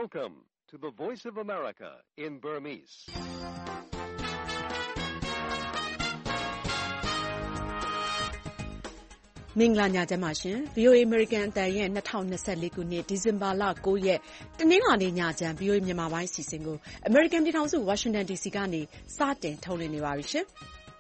Welcome to the Voice of America in Burmese. ။မင်္ဂလာညချမ်းပါရှင်။ VOA American အသံရဲ့2024ခုနှစ်ဒီဇင်ဘာလ9ရက်တနင်္လာနေ့ညချမ်း VOA မြန်မာပိုင်းအစီအစဉ်ကို American ပြည်ထောင်စု Washington DC ကနေစတင်ထုတ်လွှင့်နေပါပြီရှင်။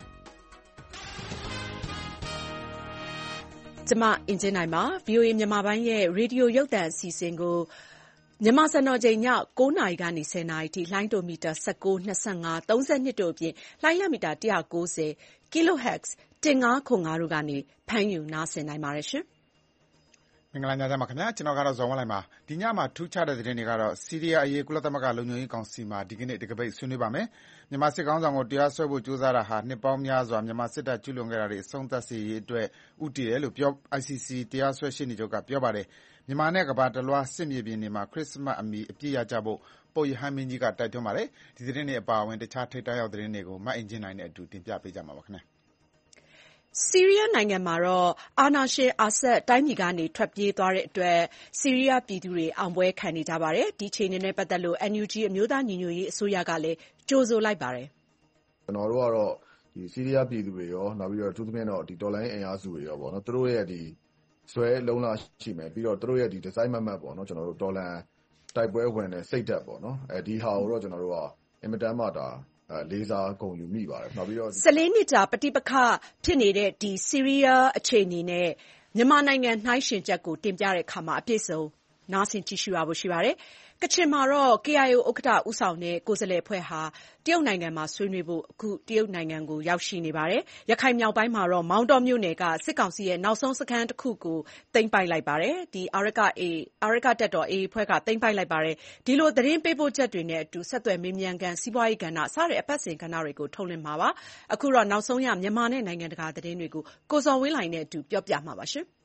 ကျွန်မအင်ဂျင်နိုင်ပါ။ VOA မြန်မာပိုင်းရဲ့ရေဒီယိုရုပ်သံအစီအစဉ်ကိုမြန်မာစံတော်ချိန်ည9:00နာရီကနေ10:00နာရီထိလှိုင်းတိုမီတာ19, 25, 32တို့အပြင်လှိုင်းလမီတာ190 kHz 1505တို့ကနေဖမ်းယူနားဆင်နိုင်ပါတယ်ရှင်။မင်္ဂလာညချမ်းပါခင်ဗျာ။ကျွန်တော်ကတော့ဇော်ဝင်းလှိုင်ပါ။ဒီညမှာထူးခြားတဲ့သတင်းတွေကတော့ဆီးရီးယားအရေးကုလသမဂ္ဂလုံခြုံရေးကောင်စီမှာဒီကနေ့တကပိတ်ဆွေးနွေးပါမယ်။မြန်မာစစ်ကောင်ဆောင်ကိုတရားစွဲဖို့ကြိုးစားတာဟာနှစ်ပေါင်းများစွာမြန်မာစစ်တပ်ကျူးလွန်ခဲ့တာတွေအဆုံးသတ်စေရေးအတွက်ဦးတည်တယ်လို့ICC တရားစွဲရှေ့နေချုပ်ကပြောပါတယ်။မြန်မာနဲ့ကမ္ဘာတလွှားစစ်မြေပြင်တွေမှာခရစ္စမတ်အမီအပြည့်ရကြဖို့ပုပ်ရဟန်းမင်းကြီးကတိုက်တွန်းပါတယ်။ဒီသတင်းတွေအပါအဝင်တခြားထိပ်တန်းရောက်သတင်းတွေကိုမအင်ဂျင်နိုင်နဲ့အတူတင်ပြပေးကြမှာပါခင်ဗျာ။ဆီးရီးယားနိုင်ငံမှာအာဏာရှင်အာဆတ်တိုင်းပြည်ကနေထွက်ပြေးသွားတဲ့အတွက်ဆီးရီးယားပြည်သူတွေအောင်ပွဲခံနေကြပါတယ်။ဒီအခြေအနေနဲ့ပတ်သက်လို့ NUG အမျိုးသားညီညွတ်ရေးအစိုးရကလည်းကြိုဆိုလိုက်ပါတယ်။ကျွန်တော်တို့ကတော့ဒီဆီးရီးယားပြည်သူတွေရောနောက်ပြီးတော့အထူးသဖြင့်တော့ဒီတော်လိုင်းအင်အားစုတွေရောပေါ့နော်သူတို့ရဲ့ဒီဆွဲလုံးလာရှိမယ်ပြီးတော့သူတို့ရဲ့ဒီဒီဇိုင်းမတ်ပေါ့နော်ကျွန်တော်တို့တော်လန်တိုက်ပွဲဝင်တဲ့စိတ်ဓာတ်ပေါ့နော်ဒီဟာကိုတော့ကျွန်တော်တို့ကအင်မတန်မှဒါလေးစားဂုဏ်ယူမိပါတယ်နောက်ပြီးတော့ 14နှစ်ကြာပဋိပက္ခဖြစ်နေတဲ့ဒီဆီးရီးယားအခြေအနေနဲ့မြန်မာနိုင်ငံနှိုင်းယှဉ်ချက်ကိုတင်ပြတဲ့အခါမှာအပြည့်စုံနားဆင်ကြည့်ရှုရဖို့ရှိပါတယ်။ကချင်မှာတော့ KIO ဥက္ကဋ္ဌဦးဆောင်တဲ့ကိုယ်စားလှယ်အဖွဲ့ဟာတရုတ်နိုင်ငံမှာဆွေးနွေးဖို့အခုတရုတ်နိုင်ငံကိုရောက်ရှိနေပါတယ်။ရခိုင်မြောက်ပိုင်းမှာတော့မောင်တောမြို့နယ်ကစစ်ကောင်စီရဲ့နောက်ဆုံးစခန်းတစ်ခုကိုသိမ်းပိုက်လိုက်ပါတယ်။ဒီအာရကတပ်တော် AA အဖွဲ့ကသိမ်းပိုက်လိုက်ပါတယ်။ဒီလိုသတင်းပေးပို့ချက်တွေနဲ့အတူဆက်သွယ်မေးမြန်းခန်းစီးပွားရေးကဏ္ဍစတဲ့အပတ်စဉ်ကဏ္ဍတွေကိုထုတ်လွှင့်မှာပါ။အခုတော့နောက်ဆုံးရမြန်မာနဲ့နိုင်ငံတကာသတင်းတွေကိုကိုဇော်ဝင်းလှိုင်နဲ့အတူပြောပြမှာပါရှင်။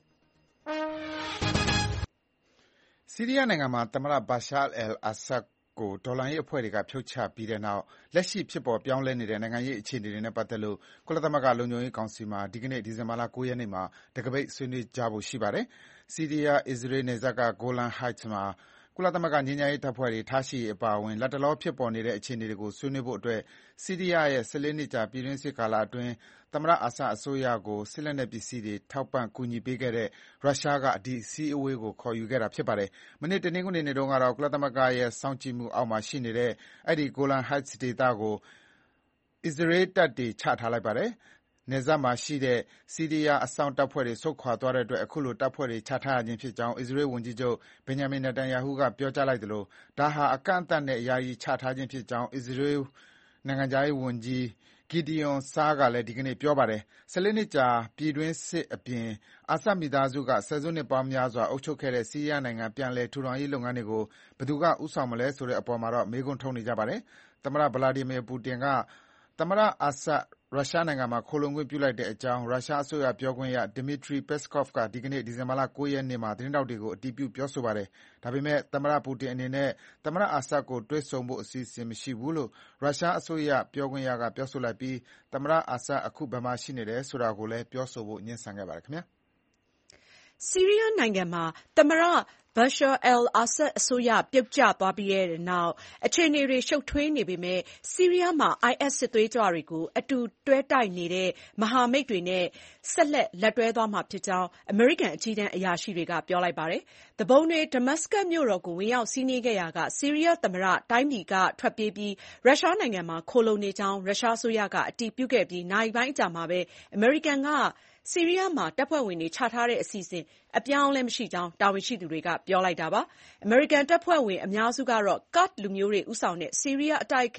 ဆီးရီးယားနိုင်ငံမှာသမ္မတ Bashar al-Assad ကိုတော်လှန်ရေးအဖွဲ့တွေကဖြုတ်ချပြီးတဲ့နောက်လက်ရှိဖြစ်ပေါ်ပြောင်းလဲနေတဲ့နိုင်ငံရေးအခြေအနေတွေနဲ့ပတ်သက်လို့ကုလသမဂ္ဂလုံခြုံရေးကောင်စီမှာဒီကနေ့ဒီဇင်ဘာလ9ရက်နေ့မှာတကပိတ်ဆွေးနွေးကြဖို့ရှိပါတယ်။ဆီးရီးယား-အစ္စရေးနယ်စပ်က Golan Heights မှာကုလသမဂ္ဂငြိမ်းချမ်းရေးတပ်ဖွဲ့တွေထားရှိရေးအပါအဝင်လတ်တလောဖြစ်ပေါ်နေတဲ့အခြေအနေတွေကိုဆွေးနွေးဖို့အတွက်ဆီးရီးယားရဲ့14နှစ်ကြာပြည်တွင်းစစ်ကာလအတွင်းသမ္မတအာဆတ်အစိုးရကိုစစ်လက်နက်ပစ္စည်းတွေထောက်ပံ့ကူညီပေးခဲ့တဲ့ရုရှားကဒီအစည်းအဝေးကိုခေါ်ယူခဲ့တာဖြစ်ပါတယ်။မနေ့တနင်္ဂနွေနေ့တုန်းကတော့ကုလသမဂ္ဂရဲ့စောင့်ကြည့်မှုအောက်မှာရှိနေတဲ့အဲဒီ Golan Heights ဒေသကိုအစ္စရေးတပ်တွေချထားလိုက်ပါတယ်။နယ်စပ်မှာရှိတဲ့ဆီးရီးယားအစောင့်တပ်ဖွဲ့တွေဆုတ်ခွာသွားတဲ့အတွက်အခုလိုတပ်ဖွဲ့တွေချထားရခြင်းဖြစ်ကြောင်းအစ္စရေးဝန်ကြီးချုပ် Benjamin Netanyahu ကပြောကြားလိုက်သလိုဒါဟာအကန့်အသတ်နဲ့ယာယီချထားခြင်းဖြစ်ကြောင်းအစ္စရေးနိုင်ငံခြားရေးဝန်ကြီး Gideon Sa'ar ကလည်းဒီကနေ့ပြောပါတယ်။14နှစ်ကြာပြည်တွင်းစစ်အပြင်အာဆတ်မိသားစုကဆယ်စုနှစ်ပေါင်းများစွာအုပ်ချုပ်ခဲ့တဲ့ဆီးရီးယားနိုင်ငံပြန်လည်ထူထောင်ရေးလုပ်ငန်းတွေကိုဘယ်သူကဦးဆောင်မလဲဆိုတဲ့အပေါ်မှာတော့မေးခွန်းထုတ်နေကြပါတယ်။သမ္မတ Vladimir Putin ကသမ္မတအာဆတ်ရုရှားနိုင်ငံမှာခိုလှုံခွင့်ပြုလိုက်တဲ့အကြောင်းရုရှားအစိုးရပြောခွင့်ရ Dmitry Peskov ကဒီကနေ့ဒီဇင်ဘာလ9ရက်နေ့မှာသတင်းထောက်တွေကိုအတည်ပြုပြောဆိုပါတယ်။ဒါပေမဲ့သမ္မတပူတင်အနေနဲ့သမ္မတအာဆတ်ကိုတွေ့ဆုံဖို့အစီအစဉ်မရှိဘူးလို့ရုရှားအစိုးရပြောခွင့်ရကပြောဆိုလိုက်ပြီးသမ္မတအာဆတ်အခုဘယ်မှာရှိနေတယ်ဆိုတာကိုလည်းပြောဆိုဖို့ငြင်းဆန်ခဲ့ပါတယ်ခင်ဗျာ။ဆီးရီးယားနိုင်ငံမှာသမ္မတBashar al-Assad အစိုးရပြုတ်ကျသွားပြီးတဲ့နောက်အခြေအနေတွေရှုပ်ထွေးနေပေမဲ့ဆီးရီးယားမှာ IS စစ်သွေးကြွတွေကိုအတူတွဲတိုက်နေတဲ့မဟာမိတ်တွေနဲ့ဆက်လက်တွဲသွားမှာဖြစ်ကြောင်းအမေရိကန်အကြီးတန်းအရာရှိတွေကပြောလိုက်ပါတယ်။သူပုန်တွေဒမတ်စကတ်မြို့တော်ကိုဝင်ရောက်စီးနင်းခဲ့ရာကဆီးရီးယားသမ္မတတိုင်းပြည်ကထွက်ပြေးပြီးရုရှားနိုင်ငံမှာခိုလှုံနေကြောင်းရုရှားအစိုးရကအတည်ပြုခဲ့ပြီးနာရီပိုင်းအကြာမှာပဲအမေရိကန်ကဆီးရီးယားမှာတပ်ဖွဲ့ဝင်တွေချထားတဲ့အစီအစဉ်အပြောင်းအလဲမရှိကြောင်းတာဝန်ရှိသူတွေကပြောလိုက်တာပါ။အမေရိကန်တပ်ဖွဲ့ဝင်အများစုကတော့ကာ့ဒ်လူမျိုးတွေဦးဆောင်တဲ့ဆီးရီးယားအတိုက်အခံ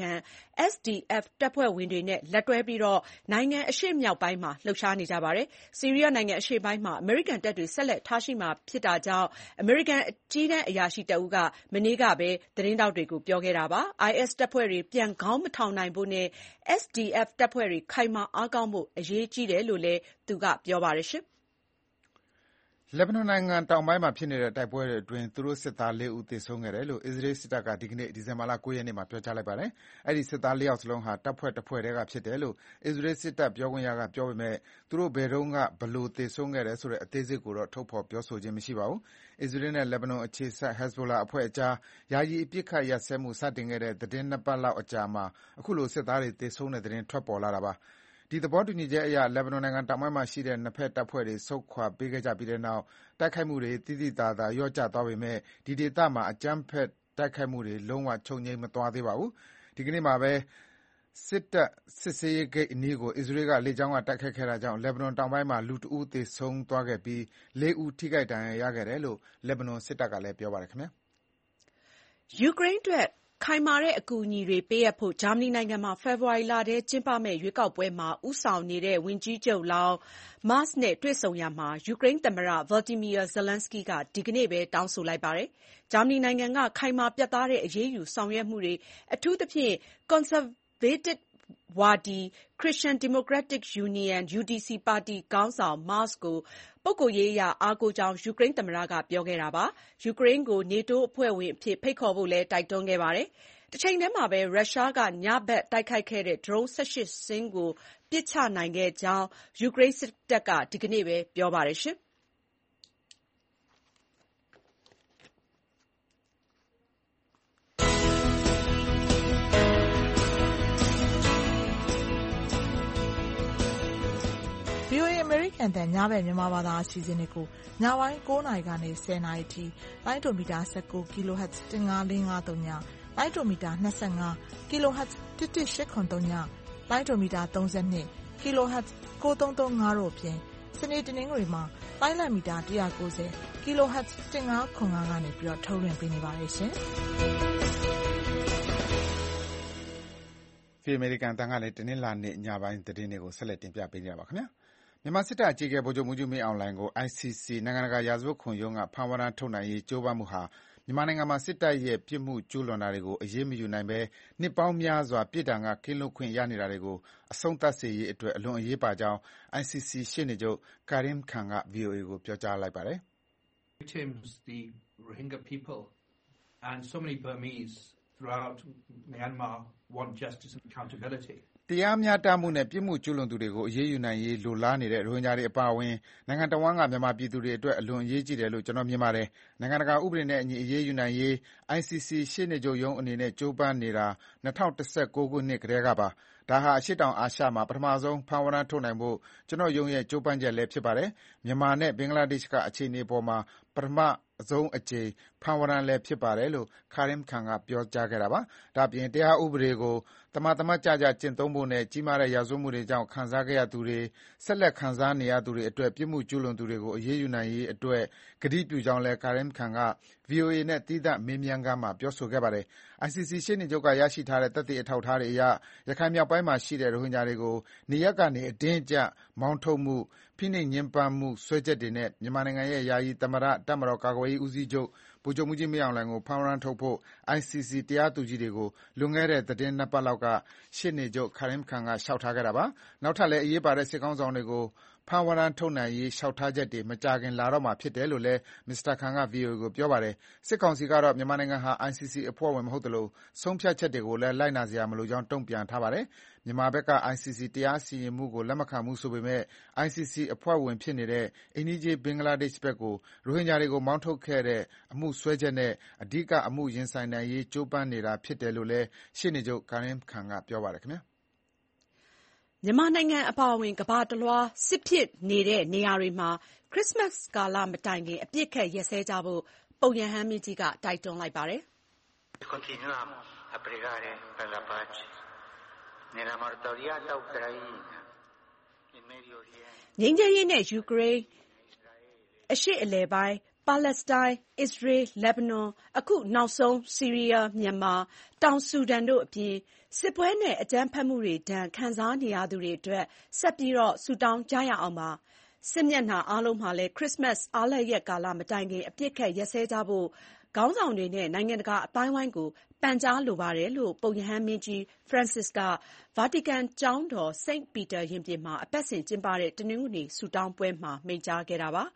SDF တပ်ဖွဲ့ဝင်တွေနဲ့လက်တွဲပြီးနိုင်ငံအရှေ့မြောက်ပိုင်းမှာလှုပ်ရှားနေကြပါတယ်။ဆီးရီးယားနိုင်ငံအရှေ့ပိုင်းမှာအမေရိကန်တပ်တွေဆက်လက်ထားရှိမှာဖြစ်တာကြောင့်အမေရိကန်အကြီးတန်းအရာရှိတဦးကမနေ့ကပဲသတင်းထောက်တွေကိုပြောခဲ့တာပါ။ IS တပ်ဖွဲ့တွေပြန်ခေါင်းမထောင်နိုင်ဖို့နဲ့ SDF တပ်ဖွဲ့တွေခိုင်မာအားကောင်းဖို့အရေးကြီးတယ်လို့လည်းသူကပြောပါတယ်။လက်ဘနွန်နိုင်ငံတောင်ပိုင်းမှာဖြစ်နေတဲ့တိုက်ပွဲတွေအတွင်းသူတို့စစ်သား 4 ဦးသေဆုံးခဲ့တယ်လို့အစ္စရေးစစ်တပ်ကဒီကနေ့ဒီဇင်ဘာလ 9 ရက်နေ့မှာပြောကြားလိုက်ပါတယ်။အဲဒီစစ်သား 4 ယောက်စလုံးဟာတပ်ဖွဲ့တဖွဲ့တည်းကဖြစ်တယ်လို့အစ္စရေးစစ်တပ်ပြောခွင့်ရကပြောပေမဲ့သူတို့ဘယ်တုန်းကဘယ်လိုသေဆုံးခဲ့တယ်ဆိုတဲ့အသေးစိတ်ကိုတော့ထုတ်ဖော်ပြောဆိုခြင်းမရှိပါဘူး။အစ္စရေးနဲ့လက်ဘနွန်အခြေစိုက် Hezbollah အဖွဲ့အကြားယာယီအပစ်အခတ်ရပ်စဲမှုစတင်ခဲ့တဲ့သီတင်း 2 ပတ်လောက်အကြာမှာအခုလိုစစ်သားတွေသေဆုံးတဲ့သတင်းထွက်ပေါ်လာတာပါ။ဒီသဘောတူညီချက်အရလက်ဘနွန်နိုင်ငံတောင်ပိုင်းမှာရှိတဲ့နှစ်ဘက်တပ်ဖွဲ့တွေဆုတ်ခွာပေးခဲ့ကြပြီးတဲ့နောက်တိုက်ခိုက်မှုတွေသိသိသာသာလျော့ကျသွားပေမဲ့ဒီဒေသမှာအကြမ်းဖက်တိုက်ခိုက်မှုတွေလုံးဝချုပ်ငြိမ်းမသွားသေးပါဘူး။ဒီကနေ့မှာပဲစစ်ဆေးရေးဂိတ်အနီးကိုအစ္စရေးကလေကြောင်းကတိုက်ခိုက်ခဲ့တာကြောင့်လက်ဘနွန်တောင်ပိုင်းမှာလူ 1 ဦးသေဆုံးသွားခဲ့ပြီး 4 ဦးထိခိုက်ဒဏ်ရာရခဲ့တယ်လို့လက်ဘနွန်စစ်တပ်ကလည်းပြောပါတယ်။ယူကရိန်းအတွက်ခိုင်မာတဲ့အကူအညီတွေပေးအပ်ဖို့ဂျာမနီနိုင်ငံမှာဖေဖော်ဝါရီလထဲကျင်းပမယ့်ရွေးကောက်ပွဲမှာဦးဆောင်နေတဲ့ဝန်ကြီးချုပ်လောင်း Merz နဲ့တွေ့ဆုံရာမှာယူကရိန်းသမ္မတ Volodymyr Zelenskyy ကဒီကနေ့ပဲတောင်းဆိုလိုက်ပါတယ်။ဂျာမနီနိုင်ငံကခိုင်မာပြတ်သားတဲ့အရေးယူဆောင်ရွက်မှုတွေအထူးသဖြင့်ကွန်ဆာဗေးတစ်ဝါဒီ Christian Democratic Union (UDC) ပါတီခေါင်းဆောင် Merz ကိုပုဂ္ဂိုလ်ရေးအရအားကိုးကြောင်းယူကရိန်းသမ္မတကပြောခဲ့တာပါ။ယူကရိန်းကို NATO အဖွဲ့ဝင်အဖြစ်ဖိတ်ခေါ်ဖို့လည်းတိုက်တွန်းခဲ့ပါတယ်။တချိန်တည်းမှာပဲရုရှားကညဘက်တိုက်ခိုက်ခဲ့တဲ့ဒရုန်း 18 စင်းကိုပစ်ချနိုင်ခဲ့ကြောင်းယူကရိန်းစစ်တပ်ကဒီကနေ့ပဲပြောပါတယ်။ VOA အမေရိကန်အသံညဘက်မြန်မာဘာသာအစီအစဉ်တွေကိုညပိုင်း 9 နာရီကနေ 10 နာရီထိလိုင်းဒိုမီတာ 19 kHz 15453ညလိုင်းဒိုမီတာ 25 kHz 11883ညလိုင်းဒိုမီတာ 32 kHz 9335တို့အပြင်စနေတနင်္ဂနွေမှာလိုင်းလံမီတာ190 kHz 1505ကနေပြီးတော့ထုတ်လွှင့်ပေးနေပါတယ်ရှင်။ VOA အမေရိကန်အသံကလည်းတနင်္လာနေ့ညပိုင်းသတင်းတွေကိုဆက်လက်တင်ပြပေးနေပါခင်ဗျာ။မြန်မာစစ်တပ်အကြီးအကဲဗိုလ်ချုပ်မှူးကြီးမင်းအောင်လှိုင်ကို ICC နိုင်ငံတကာရာဇဝတ်ခုံရုံးကဖမ်းဝရမ်းထုတ်နိုင်ရေးကြိုးပမ်းမှုဟာမြန်မာနိုင်ငံမှာစစ်တပ်ရဲ့ပြစ်မှုကျူးလွန်တာတွေကိုအရေးမယူနိုင်ဘဲနှစ်ပေါင်းများစွာပြစ်ဒဏ်ကကင်းလွတ်ခွင့်ရနေတာတွေကိုအဆုံးသတ်စေရေးအတွက်အလွန်အရေးပါကြောင်း ICC ရှေ့နေချုပ် Karim Khan က VOA ကိုပြောကြားလိုက်ပါတယ်။ The Rohingya people and so many Burmese throughout Myanmar want justice and accountability. တရားမျှတမှုနဲ့ပြစ်မှုကျူးလွန်သူတွေကိုအရေးယူနိုင်ရေးလိုလားနေတဲ့ရိုဟင်ဂျာတွေအပါအဝင်နိုင်ငံတော်ဝန်ကမြန်မာပြည်သူတွေအတွက်အလွန်အရေးကြီးတယ်လို့ကျွန်တော်မြင်ပါတယ်။နိုင်ငံတကာဥပဒေနဲ့အညီအရေးယူနိုင်ရေး ICC ရှေ့နေချုပ်ရုံးအနေနဲ့ကြိုးပမ်းနေတာ2019ခုနှစ်ကတည်းကပါ။ဒါဟာအရှေ့တောင်အာရှမှာပထမဆုံးဖမ်းဝရမ်းထုတ်နိုင်ဖို့ကျွန်တော်ရုံးရဲ့ကြိုးပမ်းချက်လည်းဖြစ်ပါတယ်။မြန်မာနဲ့ဘင်္ဂလားဒေ့ရှ်ကအခြေအနေပေါ်မှာပထမဆုံးအကြိမ်ဖမ်းဝရမ်းလည်းဖြစ်ပါတယ်လို့ Karim Khan ကပြောကြားခဲ့တာပါ။ဒါ့အပြင်တရားဥပဒေကိုသမာသမတ်ကျကျကျင့်သုံးဖို့နဲ့ကြီးမားတဲ့ရာဇဝတ်မှုတွေကြောင့်ခံစားခဲ့ရသူတွေဆက်လက်ခံစားနေရသူတွေအတွက်ပြစ်မှုကျူးလွန်သူတွေကိုအရေးယူနိုင်ရေးအတွက်ကတိပြုကြောင်းလည်း Karim Khan က VOA နဲ့သီးသန့်မေးမြန်းခန်းမှာပြောဆိုခဲ့ပါတယ်။ ICC ရှေ့နေချုပ်ကရရှိထားတဲ့သက်သေအထောက်အထားတွေအရရခိုင်မြောက်ပိုင်းမှာရှိတဲ့ရိုဟင်ဂျာတွေကိုနေရပ်ကနေအတင်းအကျပ်မောင်းထုတ်မှုဖိနှိပ်ညှဉ်းပန်းမှုစွဲချက်တွေနဲ့မြန်မာနိုင်ငံရဲ့ယာယီသမ္မတတပ်မတော်ကာကွယ်ရေးဦးစီးချုပ်ဗိုလ်ချုပ်မှူးကြီးမင်းအောင်လှိုင်ကိုဖမ်းဝရမ်းထုတ်ဖို့ ICC တရားသူကြီးတွေကိုလွန်ခဲ့တဲ့သီတင်း 2 ပတ်လောက်ကရှေ့နေချုပ် Karim Khan ကလျှောက်ထားခဲ့တာပါ။နောက်ထပ်လည်းအရေးပါတဲ့စစ်ခေါင်းဆောင်တွေကိုဖမ်းဝရမ်းထုတ်နိုင်ရေးလျှောက်ထားချက်တွေမကြာခင်လာတော့မှာဖြစ်တယ်လို့လည်း Mr. Khan က VOA ကိုပြောပါတယ်။စစ်ကောင်စီကတော့မြန်မာနိုင်ငံဟာ ICC အဖွဲ့ဝင်မဟုတ်သလိုဆုံးဖြတ်ချက်တွေကိုလည်းလိုက်နာစရာမလိုကြောင်းတုံ့ပြန်ထားပါတယ်။မြန်မာဘက်က ICC တရားစီရင်မှုကိုလက်မခံဘူးဆိုပေမဲ့ ICC အဖွဲ့ဝင်ဖြစ်နေတဲ့အိမ်နီးချင်းဘင်္ဂလားဒေ့ရှ်ဘက်ကိုရိုဟင်ဂျာတွေကိုမောင်းထုတ်ခဲ့တဲ့အမှုစွဲချက်နဲ့အဓိကအမှုရင်ဆိုင်နိုင်ရေးကြိုးပမ်းနေတာဖြစ်တယ်လို့လည်းရှေ့နေချုပ် Karim Khan ကပြောပါတယ်ခင်ဗျာ။မြန်မာနိုင်ငံအပါအဝင်ကမ္ဘာတလွှားစစ်ဖြစ်နေတဲ့နေရာတွေမှာခရစ်စမတ်ကာလမတိုင်ခင်အပစ်အခတ်ရပ်စဲကြဖို့ပုပ်ရဟန်းမင်းကြီးကတိုက်တွန်းလိုက်ပါတယ်။ ငြိမ်းချမ်းရေးနဲ့ယူကရိန်းအရှေ့အလယ်ပိုင်းပါလက်စတိုင်းအစ္စရေးလက်ဘနွန်အခုနောက်ဆုံးဆီးရီးယားမြန်မာတောင်ဆူဒန်တို့အပြင်စစ်ပွဲနဲ့အကြမ်းဖက်မှုတွေဒဏ်ခံစားနေရသူတွေအတွက်ဆက်ပြီးဆုတောင်းကြရအောင်ပါ။စစ်မျက်နှာအားလုံးမှာလည်းခရစ်စမတ်အားလပ်ရက်ကာလမတိုင်ခင်အပစ်အခတ်ရပ်စဲကြဖို့ခေါင်းဆောင်တွေနဲ့နိုင်ငံတကာအသိုင်းအဝိုင်းကိုပန်ကြားလိုပါတယ်လို့ပုပ်ရဟန်းမင်းကြီး Francis ကဗာတီကန်ကျောင်းတော် St. Peter ရင်ပြင်မှာအပတ်စဉ်ကျင်းပတဲ့တနင်္ဂနွေဆုတောင်းပွဲမှာမိန့်ကြားခဲ့တာပါ။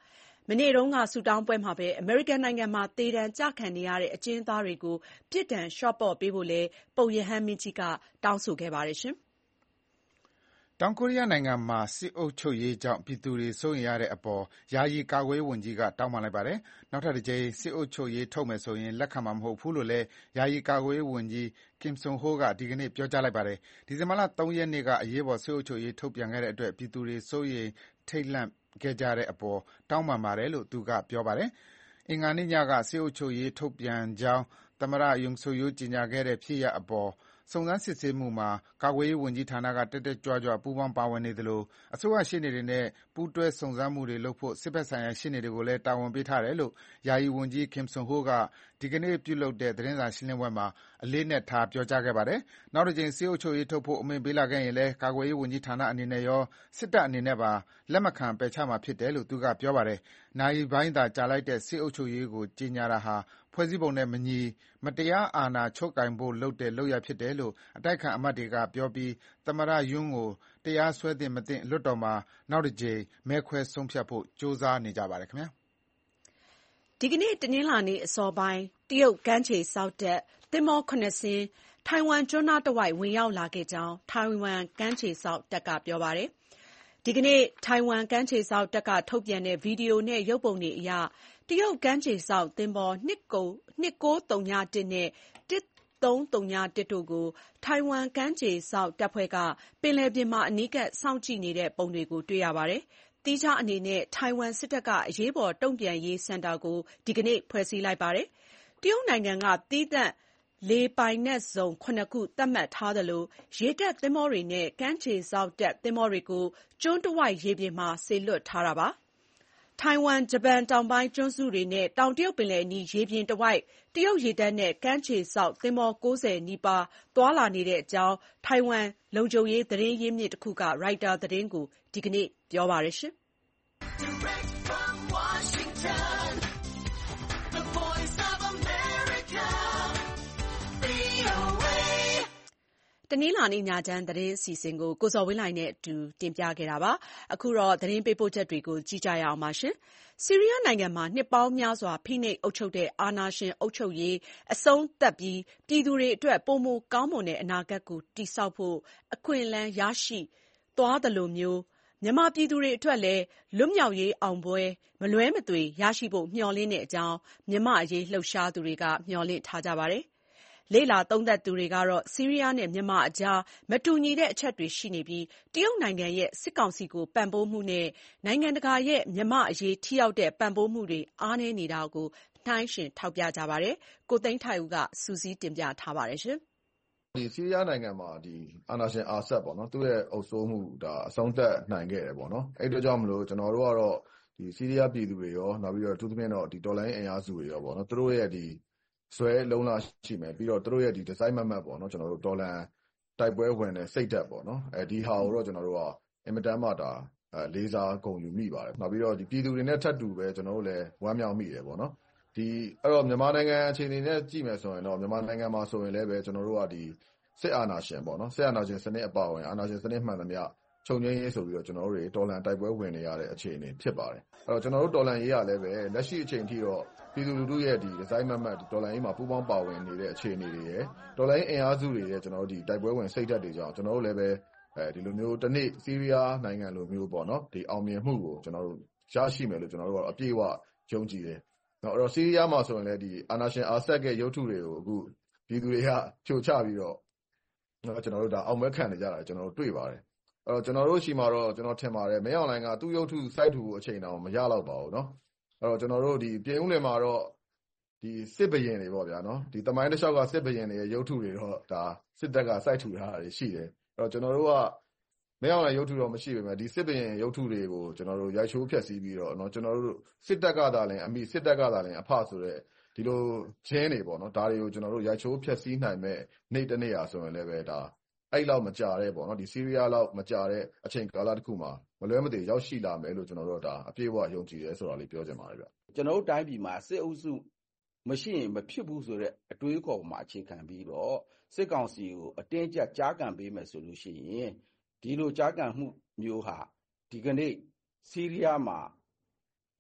မနေ့တုန်းကဆုတောင်းပွဲမှာပဲအမေရိကန်နိုင်ငံမှာသေဒဏ်ကျခံနေရတဲ့အကျဉ်းသားတွေကိုပြစ်ဒဏ်လျှော့ပေါ့ပေးဖို့လည်းပုပ်ရဟန်းမင်းကြီးကတောင်းဆိုခဲ့ပါတယ်။တောင်ကိုရီးယားနိုင်ငံမှာစစ်အုပ်ချုပ်ရေးကြောင့်ပြည်သူတွေစိုးရိမ်ရတဲ့အပေါ်ယာယီကာကွယ်ရေးဝန်ကြီးကတောင်းပန်လိုက်ပါတယ်။နောက်ထပ်တကြိမ်စစ်အုပ်ချုပ်ရေးထုတ်မယ်ဆိုရင်လက်ခံမှာမဟုတ်ဘူးလို့လည်းယာယီကာကွယ်ရေးဝန်ကြီး Kim Seon-ho ကဒီကနေ့ပြောကြားလိုက်ပါတယ်။ဒီဇင်ဘာလ 3 ရက်နေ့ကအရေးပေါ်စစ်အုပ်ချုပ်ရေးထုတ်ပြန်ခဲ့တဲ့အတွက်ပြည်သူတွေစိုးရိမ်ထိတ်လန့်ခဲ့ကြတဲ့အပေါ်တောင်းပန်ပါတယ်လို့သူကပြောပါတယ်။အင်္ဂါနေ့ညကစစ်အုပ်ချုပ်ရေးထုတ်ပြန်ကြောင်းသမ္မတ Yoon Suk Yeol ကြေညာခဲ့တဲ့ဖြစ်ရပ်အပေါ်စုံစမ်းစစ်ဆေးမှုမှာကာကွယ်ရေးဝန်ကြီးဌာနကတက်တက်ကြွကြွပူးပေါင်းပါဝင်နေသလိုအစိုးရရှေ့နေတွေနဲ့ပူးတွဲစုံစမ်းမှုတွေလုပ်ဖို့စစ်ဘက်ဆိုင်ရာရှေ့နေတွေကိုလည်းတာဝန်ပေးထားတယ်လို့ယာယီဝန်ကြီး Kim Seon-ho ကဒီကနေ့ပြုလုပ်တဲ့သတင်းစာရှင်းလင်းပွဲမှာအလေးအနက်ထားပြောကြားခဲ့ပါတယ်။နောက်တကြိမ်စစ်အုပ်ချုပ်ရေးထုတ်ဖို့အမိန့်ပေးလာခဲ့ရင်လည်းကာကွယ်ရေးဝန်ကြီးဌာနအနေနဲ့ရောစစ်တပ်အနေနဲ့ပါလက်မခံပယ်ချမှာဖြစ်တယ်လို့သူကပြောပါတယ်။နာရီပိုင်းသာကြာလိုက်တဲ့စစ်အုပ်ချုပ်ရေးကိုကြေညာတာဟာဖွဲ့စည်းပုံနဲ့မညီမတရားအာဏာချုပ်ကိုင်ဖို့လုပ်တဲ့လုပ်ရပ်ဖြစ်တယ်လို့အတိုက်အခံအမတ်တွေကပြောပြီးသမ္မတ Yoon ကိုတရားစွဲသင့်မသင့်လွှတ်တော်မှာနောက်တကြိမ်မဲခွဲဆုံးဖြတ်ဖို့ကြိုးစားနေကြပါတယ်ခင်ဗျာ။ဒီကနေ့တနင်္လာနေ့အစောပိုင်းတရုတ်ကမ်းခြေစောင့်တပ်သင်္ဘော 7 စင်းထိုင်ဝမ်ကျွန်းနားတဝိုက်ဝင်ရောက်လာခဲ့ကြောင်းထိုင်ဝမ်ကမ်းခြေစောင့်တပ်ကပြောပါတယ်။ဒီကနေ့ထိုင်ဝမ်ကမ်းခြေစောင့်တပ်ကထုတ်ပြန်တဲ့ဗီဒီယိုနဲ့ရုပ်ပုံတွေအရတရုတ်ကမ်းခြေစောင့်သင်္ဘော2901နဲ့ 1301တို့ကိုထိုင်ဝမ်ကမ်းခြေစောင့်တပ်ဖွဲ့ကပင်လယ်ပြင်မှာအနီးကပ်စောင့်ကြည့်နေတဲ့ပုံတွေကိုတွေ့ရပါတယ်။သီးခြားအနေနဲ့ထိုင်ဝမ်စစ်တပ်ကအရေးပေါ်တုံ့ပြန်ရေးစင်တာကိုဒီကနေ့ဖွဲ့စည်းလိုက်ပါတယ်။တရုတ်နိုင်ငံကသီးသန့်လေပိုင်နက်ဇုံ 7 ခုသတ်မှတ်ထားသလိုရေတပ်သင်္ဘောတွေနဲ့ကမ်းခြေစောင့်တပ်သင်္ဘောတွေကိုကျွန်းတဝိုက်ရေပြင်မှာစေလွှတ်ထားတာပါ။ထိုင်ဝမ်ဂျပန်တောင်ပိုင်းကျွန်းစုတွေနဲ့တောင်တရုတ်ပင်လယ်အနီးရေပြင်တဝိုက်တရုတ်ရေတပ်နဲ့ကမ်းခြေစောင့်သင်္ဘော90နီးပါးသွားလာနေတဲ့အကြောင်းထိုင်ဝမ်လုံခြုံရေးသတင်းရင်းမြစ်တခုကရိုက်တာသတင်းကိုဒီကနေ့ပြောပါတယ်။ တနင်္လာနေ့ညချမ်းသတင်းအစီအစဉ်ကိုကိုဇော်ဝင်းလှိုင်နဲ့အတူတင်ပြခဲ့တာပါ။အခုတော့သတင်းပေးပို့ချက်တွေကိုကြည့်ကြရအောင်ပါ။ဆီးရီးယားနိုင်ငံမှာနှစ်ပေါင်းများစွာဖိနှိပ်အုပ်ချုပ်တဲ့အာဏာရှင်အုပ်ချုပ်ရေးအဆုံးသတ်ပြီးပြည်သူတွေအတွက်ပိုမိုကောင်းမွန်တဲ့အနာဂတ်ကိုတည်ဆောက်ဖို့အခွင့်အလမ်းရရှိသွားသလိုမျိုးမြန်မာပြည်သူတွေအတွက်လည်းလွတ်မြောက်ရေးအောင်ပွဲမလွဲမသွေရရှိဖို့မျှော်လင့်တဲ့အကြောင်းမြန်မာ့အရေးလှုပ်ရှားသူတွေကမျှော်လင့်ထားကြပါတယ်။လေ့လာသုံးသပ်သူတွေကတော့ဆီးရီးယားနဲ့မြန်မာအကြားမတူညီတဲ့အချက်တွေရှိနေပြီးတရုတ်နိုင်ငံရဲ့စစ်ကောင်စီကိုပံ့ပိုးမှုနဲ့နိုင်ငံတကာရဲ့မြန်မာ့အရေးထိရောက်တဲ့ပံ့ပိုးမှုတွေအားနည်းနေတာကိုနှိုင်းယှဉ်ထောက်ပြကြပါတယ်။ကိုသိန်းထိုက်ဦးကစုစည်းတင်ပြထားပါတယ်။ဆီးရီးယားနိုင်ငံမှာအာဏာရှင်အာဆတ်သူ့ရဲ့အုပ်စိုးမှုအဆုံးသတ်နိုင်ခဲ့တယ်ပေါ့နော်။အဲဒီအတွက်ကြောင့်မို့လို့ကျနော်တို့ကတော့ဆီးရီးယားပြည်သူတွေရောနောက်ပြီးတော့အထူးသဖြင့်တော့တော်လှန်ရေးအင်အားစုတွေရောပေါ့နော်သူတို့ရဲ့စွဲလုံလရှိမယ်ပြီးတော့သူတို့ရဲ့တစိုက်မတ်မတ်ပေါ့နော်ကျွန်တော်တို့တော်လှန်တိုက်ပွဲဝင်တဲ့စိတ်ဓာတ်ပေါ့နော်ဒီဟာကိုတော့ကျွန်တော်တို့ကအင်မတန်မှလေးစားဂုဏ်ယူမိပါတယ်။နောက်ပြီးတော့ပြည်သူတွေနဲ့ထပ်တူပဲကျွန်တော်တို့လည်းဝမ်းမြောက်မိတယ်ပေါ့နော်။အဲ့တော့မြန်မာနိုင်ငံအခြေအနေနဲ့ကြည့်မယ်ဆိုရင်တော့မြန်မာနိုင်ငံမှာဆိုရင်လည်းပဲကျွန်တော်တို့ကစစ်အာဏာရှင်ပေါ့နော်စစ်အာဏာရှင်စနစ်အပါအဝင်အာဏာရှင်စနစ်မှန်သမျှချုပ်ငြိမ်းရေးဆိုပြီးတော့ကျွန်တော်တို့တွေတော်လှန်တိုက်ပွဲဝင်နေရတဲ့အခြေအနေဖြစ်ပါတယ်။အဲ့တော့ကျွန်တော်တို့တော်လှန်ရေးကလည်းပဲလက်ရှိအချိန်ထိတော့ပြည်သူလူထုရဲ့ဒီဇိုင်းမတ်မတ်တော်လှန်ရေးမှာပူးပေါင်းပါဝင်နေတဲ့အခြေအနေတွေရယ်တော်လှန်ရေးအင်အားစုတွေရဲ့ကျွန်တော်တို့တိုက်ပွဲဝင်စိတ်ဓာတ်တွေကြောင့်ကျွန်တော်တို့လည်းပဲဒီလိုမျိုးတစ်နေ့ဆီးရီးယားနိုင်ငံလိုမျိုးပေါ့နော်အောင်မြင်မှုကိုကျွန်တော်တို့ရရှိမယ်လို့ကျွန်တော်တို့ကအပြည့်အဝယုံကြည်တယ်။အဲ့တော့ဆီးရီးယားမှာဆိုရင်လည်းအာဏာရှင်အာဆတ်ရဲ့ရုပ်ထုတွေကိုအခုပြည်သူတွေကဖြိုချပြီးတော့ကျွန်တော်တို့အောင်ပွဲခံနေကြတာကျွန်တော်တို့တွေ့ပါတယ်။အဲ့တော့ကျွန်တော်တို့ရှိမှာတော့ကျွန်တော်ထင်ပါတယ်မင်းအောင်လှိုင်ကသူ့ရုပ်ထုစိုက်ထူအချိန်တောင်မရတော့ပါဘူးနော်။အဲ့တော့ကျွန်တော်တို့ပြင်ဦးလွင်မှာတော့စစ်ဘရင်တွေပေါ့ဗျာနော်သမိုင်းတစ်လျှောက်ကစစ်ဘရင်တွေရဲ့ရုပ်ထုတွေတော့စစ်တပ်ကစိုက်ထူထားတာတွေရှိတယ်။အဲ့တော့ကျွန်တော်တို့ကမင်းအောင်လှိုင်ရုပ်ထုတော့မရှိပေမဲ့စစ်ဘရင်ရုပ်ထုတွေကိုကျွန်တော်တို့ရိုက်ချိုးဖျက်ဆီးပြီးတော့ကျွန်တော်တို့စစ်တပ်ကသာလင်အမိစစ်တပ်ကသာလင်အဖဆိုတဲ့ဒီလိုချင်းတွေပေါ့နော်ဒါတွေကိုကျွန်တော်တို့ရိုက်ချိုးဖျက်ဆီးနိုင်မဲ့နေ့တစ်နေ့ရာဆိုရင်လည်းပဲအဲ့လောက်မကြာတဲ့ပေါ့နော်ဆီးရီးယားလောက်မကြာတဲ့အချိန်ကာလတစ်ခုမှာမလွဲမသွေရောက်ရှိလာမယ်လို့ကျွန်တော်တို့အပြည့်အဝယုံကြည်တယ်ဆိုတာလေးပြောချင်ပါတယ်ဗျ။ကျွန်တော်တို့တိုင်းပြည်မှာစစ်အုပ်စုမရှိရင်မဖြစ်ဘူးဆိုတဲ့အတွေးခေါ်မှာအခြေခံပြီးတော့စစ်ကောင်စီကိုအတင်းကျပ်ကြားကန်ပေးမယ်ဆိုလို့ရှိရင်ဒီလိုကြားကန်မှုမျိုးဟာဒီကနေ့ဆီးရီးယားမှာ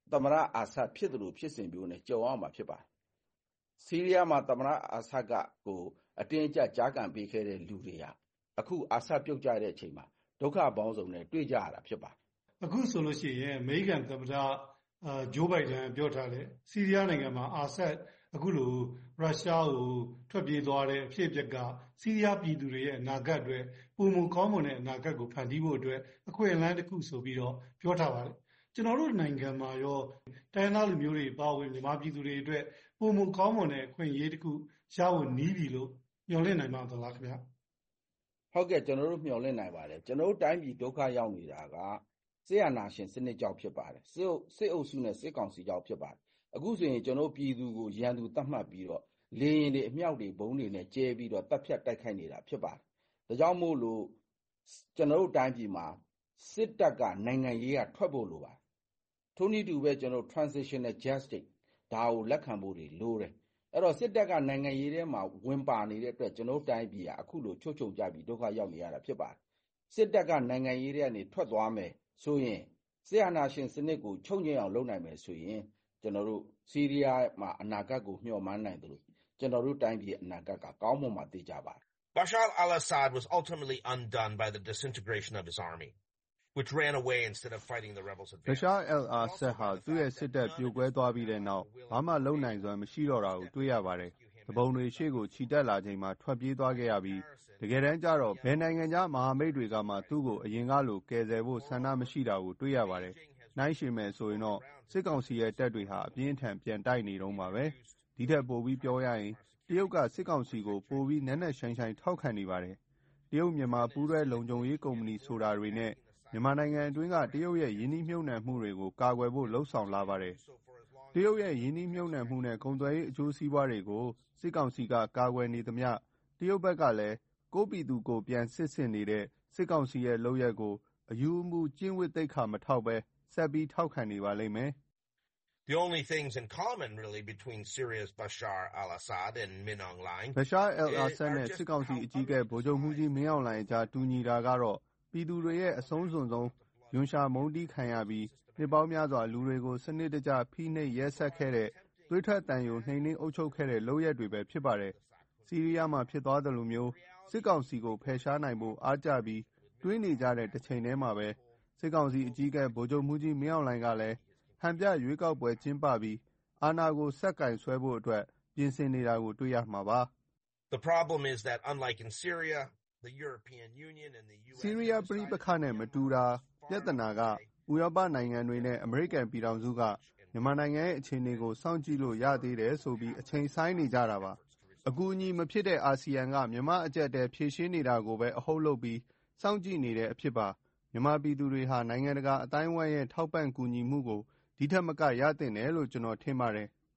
သမ္မတအာဆတ်ဖြစ်သလိုဖြစ်စဉ်မျိုးနဲ့ကြုံရမှာဖြစ်ပါတယ်။ဆီးရီးယားမှာသမ္မတအာဆတ်ကိုအတင်းအကျပ်ကြားကန်ပေးခဲ့တဲ့လူတွေကအခုအာဆတ်ပြုတ်ကျတဲ့အချိန်မှာဒုက္ခပေါင်းစုံနဲ့တွေ့ကြရတာဖြစ်ပါတယ်။အခုဆိုလို့ရှိရင်အမေရိကန်သမ္မတဂျိုးဘိုင်ဒန်ပြောထားတယ်ဆီးရီးယားနိုင်ငံမှာအာဆတ်အခုလိုရုရှားကိုထွက်ပြေးသွားတဲ့အဖြစ်အပျက်ကဆီးရီးယားပြည်သူတွေရဲ့အနာဂတ်အတွက်ပုံမကောင်းမွန်တဲ့အနာဂတ်ကိုဖန်တီးဖို့အတွက်အခွင့်အလမ်းတစ်ခုဆိုပြီးတော့ပြောထားပါတယ်။ကျွန်တော်တို့နိုင်ငံမှာရောတိုင်းသားလူမျိုးတွေပါဝင်မြန်မာပြည်သူတွေအတွက်ပုံမကောင်းမွန်တဲ့အခွင့်အရေးတစ်ခုရဖို့နီးပြီလို့မျှော်လင့်နိုင်ပါသလားခင်ဗျာ။ဟုတ်ကဲ့ကျွန်တော်တို့မျှော်လင့်နိုင်ပါတယ်။ကျွန်တော်တို့တိုင်းပြည်ဒုက္ခရောက်နေတာကစစ်အာဏာရှင်စနစ်ကြောင့်ဖြစ်ပါတယ်။စစ်အုပ်စုနဲ့စစ်ကောင်စီကြောင့်ဖြစ်ပါတယ်။အခုဆိုရင်ကျွန်တော်ပြည်သူကိုရန်သူတတ်မှတ်ပြီးတော့လေရင်တွေအမြောက်တွေဘုံတွေနဲ့ကျဲပြီးတော့တပ်ဖြတ်တိုက်ခိုက်နေတာဖြစ်ပါတယ်။ဒါကြောင့်မို့လို့ကျွန်တော်တို့တိုင်းပြည်မှာစစ်တပ်ကနိုင်ငံရေးကထွက်ဖို့လိုပါတယ်။ထို့နည်းတူပဲကျွန်တော် transitional justice ဒါကိုလက်ခံဖို့တွေလိုတယ်။အဲ့တော့စစ်တပ်ကနိုင်ငံရေးထဲမှာဝင်ပါနေတဲ့အတွက်ကျွန်တော်တိုင်းပြည်ကအခုလိုချွတ်ချုံကြပြီးဒုက္ခရောက်နေရတာဖြစ်ပါတယ်။စစ်တပ်ကနိုင်ငံရေးထဲကနေထွက်သွားမယ်ဆိုရင်စစ်အာဏာရှင်စနစ်ကိုချုပ်ငြိမ်းအောင်လုပ်နိုင်မယ်ဆိုရင်ကျွန်တော်တို့ဆီးရီးယားမှာအနာဂတ်ကိုမျှော်မှန်းနိုင်တယ်လို့ကျွန်တော်တို့တိုင်းပြည်အနာဂတ်ကကောင်းမွန်မှသိကြပါတယ်။ Bashar al-Assad was ultimately undone by the disintegration of his army, which ran away instead of fighting the rebels' advance. Bashar al-Assad ဟာသူ့ရဲ့စစ်တပ်ပြိုကွဲသွားပြီးတဲ့နောက်ဘာမှလုပ်နိုင်စွမ်းမရှိတော့တာကိုတွေ့ရပါတယ်။တပုံတွေရှေ့ကိုခြိတက်လာချိန်မှာထွက်ပြေးသွားခဲ့ရပြီးတကယ်တမ်းကျတော့ဘယ်နိုင်ငံသားမဟာမိတ်တွေကမှသူ့ကိုအရင်ကလိုကယ်ဆယ်ဖို့ဆန္ဒမရှိတာကိုတွေ့ရပါတယ်။နိုင်ရှင်မယ်ဆိုရင်တော့စစ်ကောင်စီရဲ့တပ်တွေဟာအပြင်းထန်ပြန်တိုက်နေတော့မှာပဲ။ဒီထက်ပိုပြီးပြောရရင်တရုတ်ကစစ်ကောင်စီကိုပိုပြီးနက်နက်ရှိုင်းရှိုင်းထောက်ခံနေပါတယ်။တရုတ်မြန်မာပူးတွဲလုံခြုံရေးကုမ္ပဏီဆိုတာတွေနဲ့မြန်မာနိုင်ငံအတွင်းကတရုတ်ရဲ့ယင်းနှိမ့်မြုပ်နှံမှုတွေကိုကာကွယ်ဖို့လှုံ့ဆော်လာပါတယ်။တရုတ်ရဲ့ယင်းနှိမ့်မြုပ်နှံမှုနဲ့ကုန်သွယ်ရေးအကျိုးစီးပွားတွေကိုစစ်ကောင်စီကကာကွယ်နေသမျှတရုတ်ဘက်ကလည်းကိုပြည်သူကိုပြန်စစ်ဆင်နေတဲ့စစ်ကောင်စီရဲ့လုပ်ရက်ကိုအယူအမှုကျင့်ဝတ်သိက္ခာမထောက်ပဲဆက်ပြီးထောက်ခံနေပါလိမ့်မယ်။ The only things in common really between Syria's Bashar al-Assad and Min Aung Hlaing Bashar al-Assad နဲ့စစ်ကောင်စီအကြီးအကဲဗိုလ်ချုပ်မှူးကြီးမင်းအောင်လှိုင်အကြားတူညီတာကတော့ပြည်သူတွေရဲ့အဆုံးစွန်ဆုံးယွန်ရှာမုန်းတီးခံရပြီးနှစ်ပေါင်းများစွာလူတွေကိုစနစ်တကျဖိနှိပ်ရဲစက်ခဲ့တဲ့သွေးထွက်တန်ယိုနှိမ်နှင်းအုပ်ချုပ်ခဲ့တဲ့လုပ်ရက်တွေပဲဖြစ်ပါတယ်။ဆီးရီးယားမှာဖြစ်သွားသလိုမျိုးစစ်ကောင်စီကိုဖယ်ရှားနိုင်ဖို့အားကျပြီးတွေးနေကြတဲ့တစ်ချိန်တည်းမှာပဲစစ်ကောင်စီအကြီးအကဲဗိုလ်ချုပ်မှူးကြီးမင်းအောင်လှိုင်ကလည်းဟန်ပြရွေးကောက်ပွဲကျင်းပပြီးအာဏာကိုဆက်ကင်ဆွဲဖို့အတွက်ပြင်ဆင်နေတာကိုတွေ့ရမှာပါ။ The problem is that unlike in Syria, the European Union and the US ဆီးရီးယားပြည်ပခါနဲ့မတူတာပြဿနာကဥရောပနိုင်ငံတွေနဲ့အမေရိကန်ပြည်ထောင်စုကမြန်မာနိုင်ငံရဲ့အခြေအနေကိုစောင့်ကြည့်လို့ရသေးတယ်ဆိုပြီးအချိန်ဆိုင်နေကြတာပါ။အကူအညီမဖြစ်တဲ့အာဆီယံကမြန်မာအကြက်တဲဖြည့်ရှင်းနေတာကိုပဲအဟုတ်လုပ်ပြီးစောင့်ကြည့်နေတဲ့အဖြစ်ပါ။မြန်မာပြည်သူတွေဟာနိုင်ငံတကာအတိုင်းအဝိုင်းရဲ့ထောက်ပံ့ကူညီမှုကိုဒီထက်မကရသင့်တယ်လို့ကျွန်တော်ထင်ပါတယ်။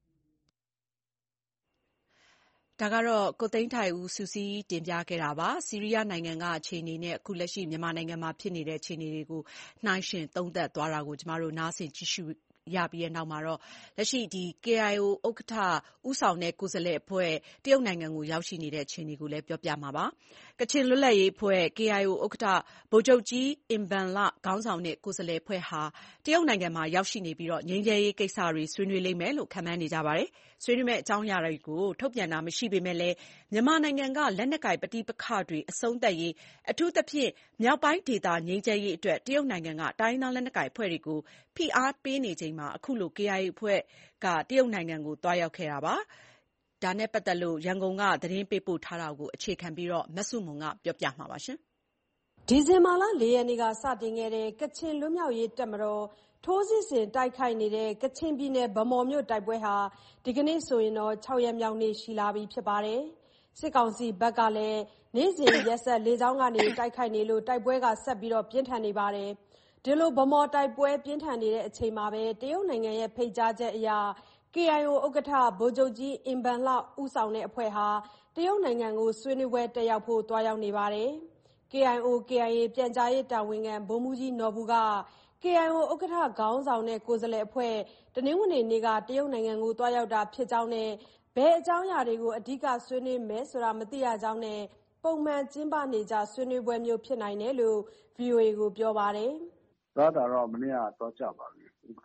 ဒါကတော့ကိုသိန်းထိုင်ဦးစုစည်းတင်ပြခဲ့တာပါ။ဆီးရီးယားနိုင်ငံကအခြေအနေနဲ့အခုလက်ရှိမြန်မာနိုင်ငံမှာဖြစ်နေတဲ့အခြေအနေတွေကိုနှိုင်းယှဉ်သုံးသပ်သွားတာကိုကျမတို့နားဆင်ကြည့်ရှုရပြီးတဲ့နောက်မှာတော့လက်ရှိဒီ KIO ဥက္ကဋ္ဌဦးဆောင်တဲ့ကိုယ်စားလှယ်အဖွဲ့တရုတ်နိုင်ငံကိုရောက်ရှိနေတဲ့အခြေအနေကိုလည်းပြောပြမှာပါ။ကချင်လွတ်လပ်ရေးအဖွဲ့ KIO ဥက္ကဋ္ဌဗိုလ်ချုပ်ကြီးအင်ဘန်လခေါင်းဆောင်တဲ့ကိုယ်စားလှယ်အဖွဲ့ဟာတရုတ်နိုင်ငံမှာရောက်ရှိနေပြီးငြိမ်းချမ်းရေးကိစ္စတွေဆွေးနွေးလိမ့်မယ်လို့ခန့်မှန်းနေကြပါတယ်။ဆွေးနွေးမယ့်အကြောင်းအရာတွေကိုထုတ်ပြန်တာမရှိပေမဲ့လည်းမြန်မာနိုင်ငံကလက်နက်ကိုင်ပဋိပက္ခတွေအဆုံးသတ်ရေးအထူးသဖြင့်မြောက်ပိုင်းဒေသငြိမ်းချမ်းရေးအတွက်တရုတ်နိုင်ငံကတိုင်းရင်းသားလက်နက်ကိုင်အဖွဲ့တွေကိုဖိအားပေးနေချိန်မှာအခုလို KIA အဖွဲ့ကတရုတ်နိုင်ငံကိုသွားရောက်ခဲ့တာပါ။ဒါနဲ့ပတ်သက်လို့ရန်ကုန်ကသတင်းပေးပို့ထားတာကိုအခြေခံပြီးမဆုမွန်ကပြောပြမှာပါ။ဒီဇင်ဘာလ 4 ရက်နေ့ကစတင်ခဲ့တဲ့ကချင်လွတ်မြောက်ရေးတပ်မတော်ထိုးစစ်ဆင်တိုက်ခိုက်နေတဲ့ကချင်ပြည်နယ်ဗန်းမော်မြို့တိုက်ပွဲဟာဒီကနေ့ဆိုရင်6 ရက်မြောက်နေ့ရှိလာပြီဖြစ်ပါတယ်။စစ်ကောင်စီဘက်ကလည်းနေ့စဉ်ရက်ဆက်လေကြောင်းကနေတိုက်ခိုက်နေလို့တိုက်ပွဲကဆက်ပြီးပြင်းထန်နေပါတယ်။ဒီလိုဗန်းမော်တိုက်ပွဲပြင်းထန်နေတဲ့အချိန်မှာပဲတရုတ်နိုင်ငံရဲ့ဖိတ်ကြားချက်အရ KIO ဥက္ကဋ္ဌဗိုလ်ချုပ်ကြီးအင်ဘန်လဦးဆောင်တဲ့အဖွဲ့ဟာတရုတ်နိုင်ငံကိုဆွေးနွေးပွဲတက်ရောက်ဖို့သွားရောက်နေပါတယ်။ KIO/KIA ပြန်ကြားရေးတာဝန်ခံဗိုလ်မှူးကြီးနော်ဘူက KIO ဥက္ကဋ္ဌခေါင်းဆောင်တဲ့ကိုယ်စားလှယ်အဖွဲ့တနင်္ဂနွေနေ့ကတရုတ်နိုင်ငံကိုသွားရောက်တာဖြစ်ကြောင်းနဲ့ဘယ်အကြောင်းအရာတွေကိုအဓိကဆွေးနွေးမယ်ဆိုတာမသိရကြောင်းနဲ့ပုံမှန်ကျင်းပနေကြဆွေးနွေးပွဲမျိုးဖြစ်နိုင်တယ်လို့ VOA ကိုပြောပါတယ်။သွားတာတော့မနေ့ကသွားကြပါပြီ။ဥက္ကဋ္ဌ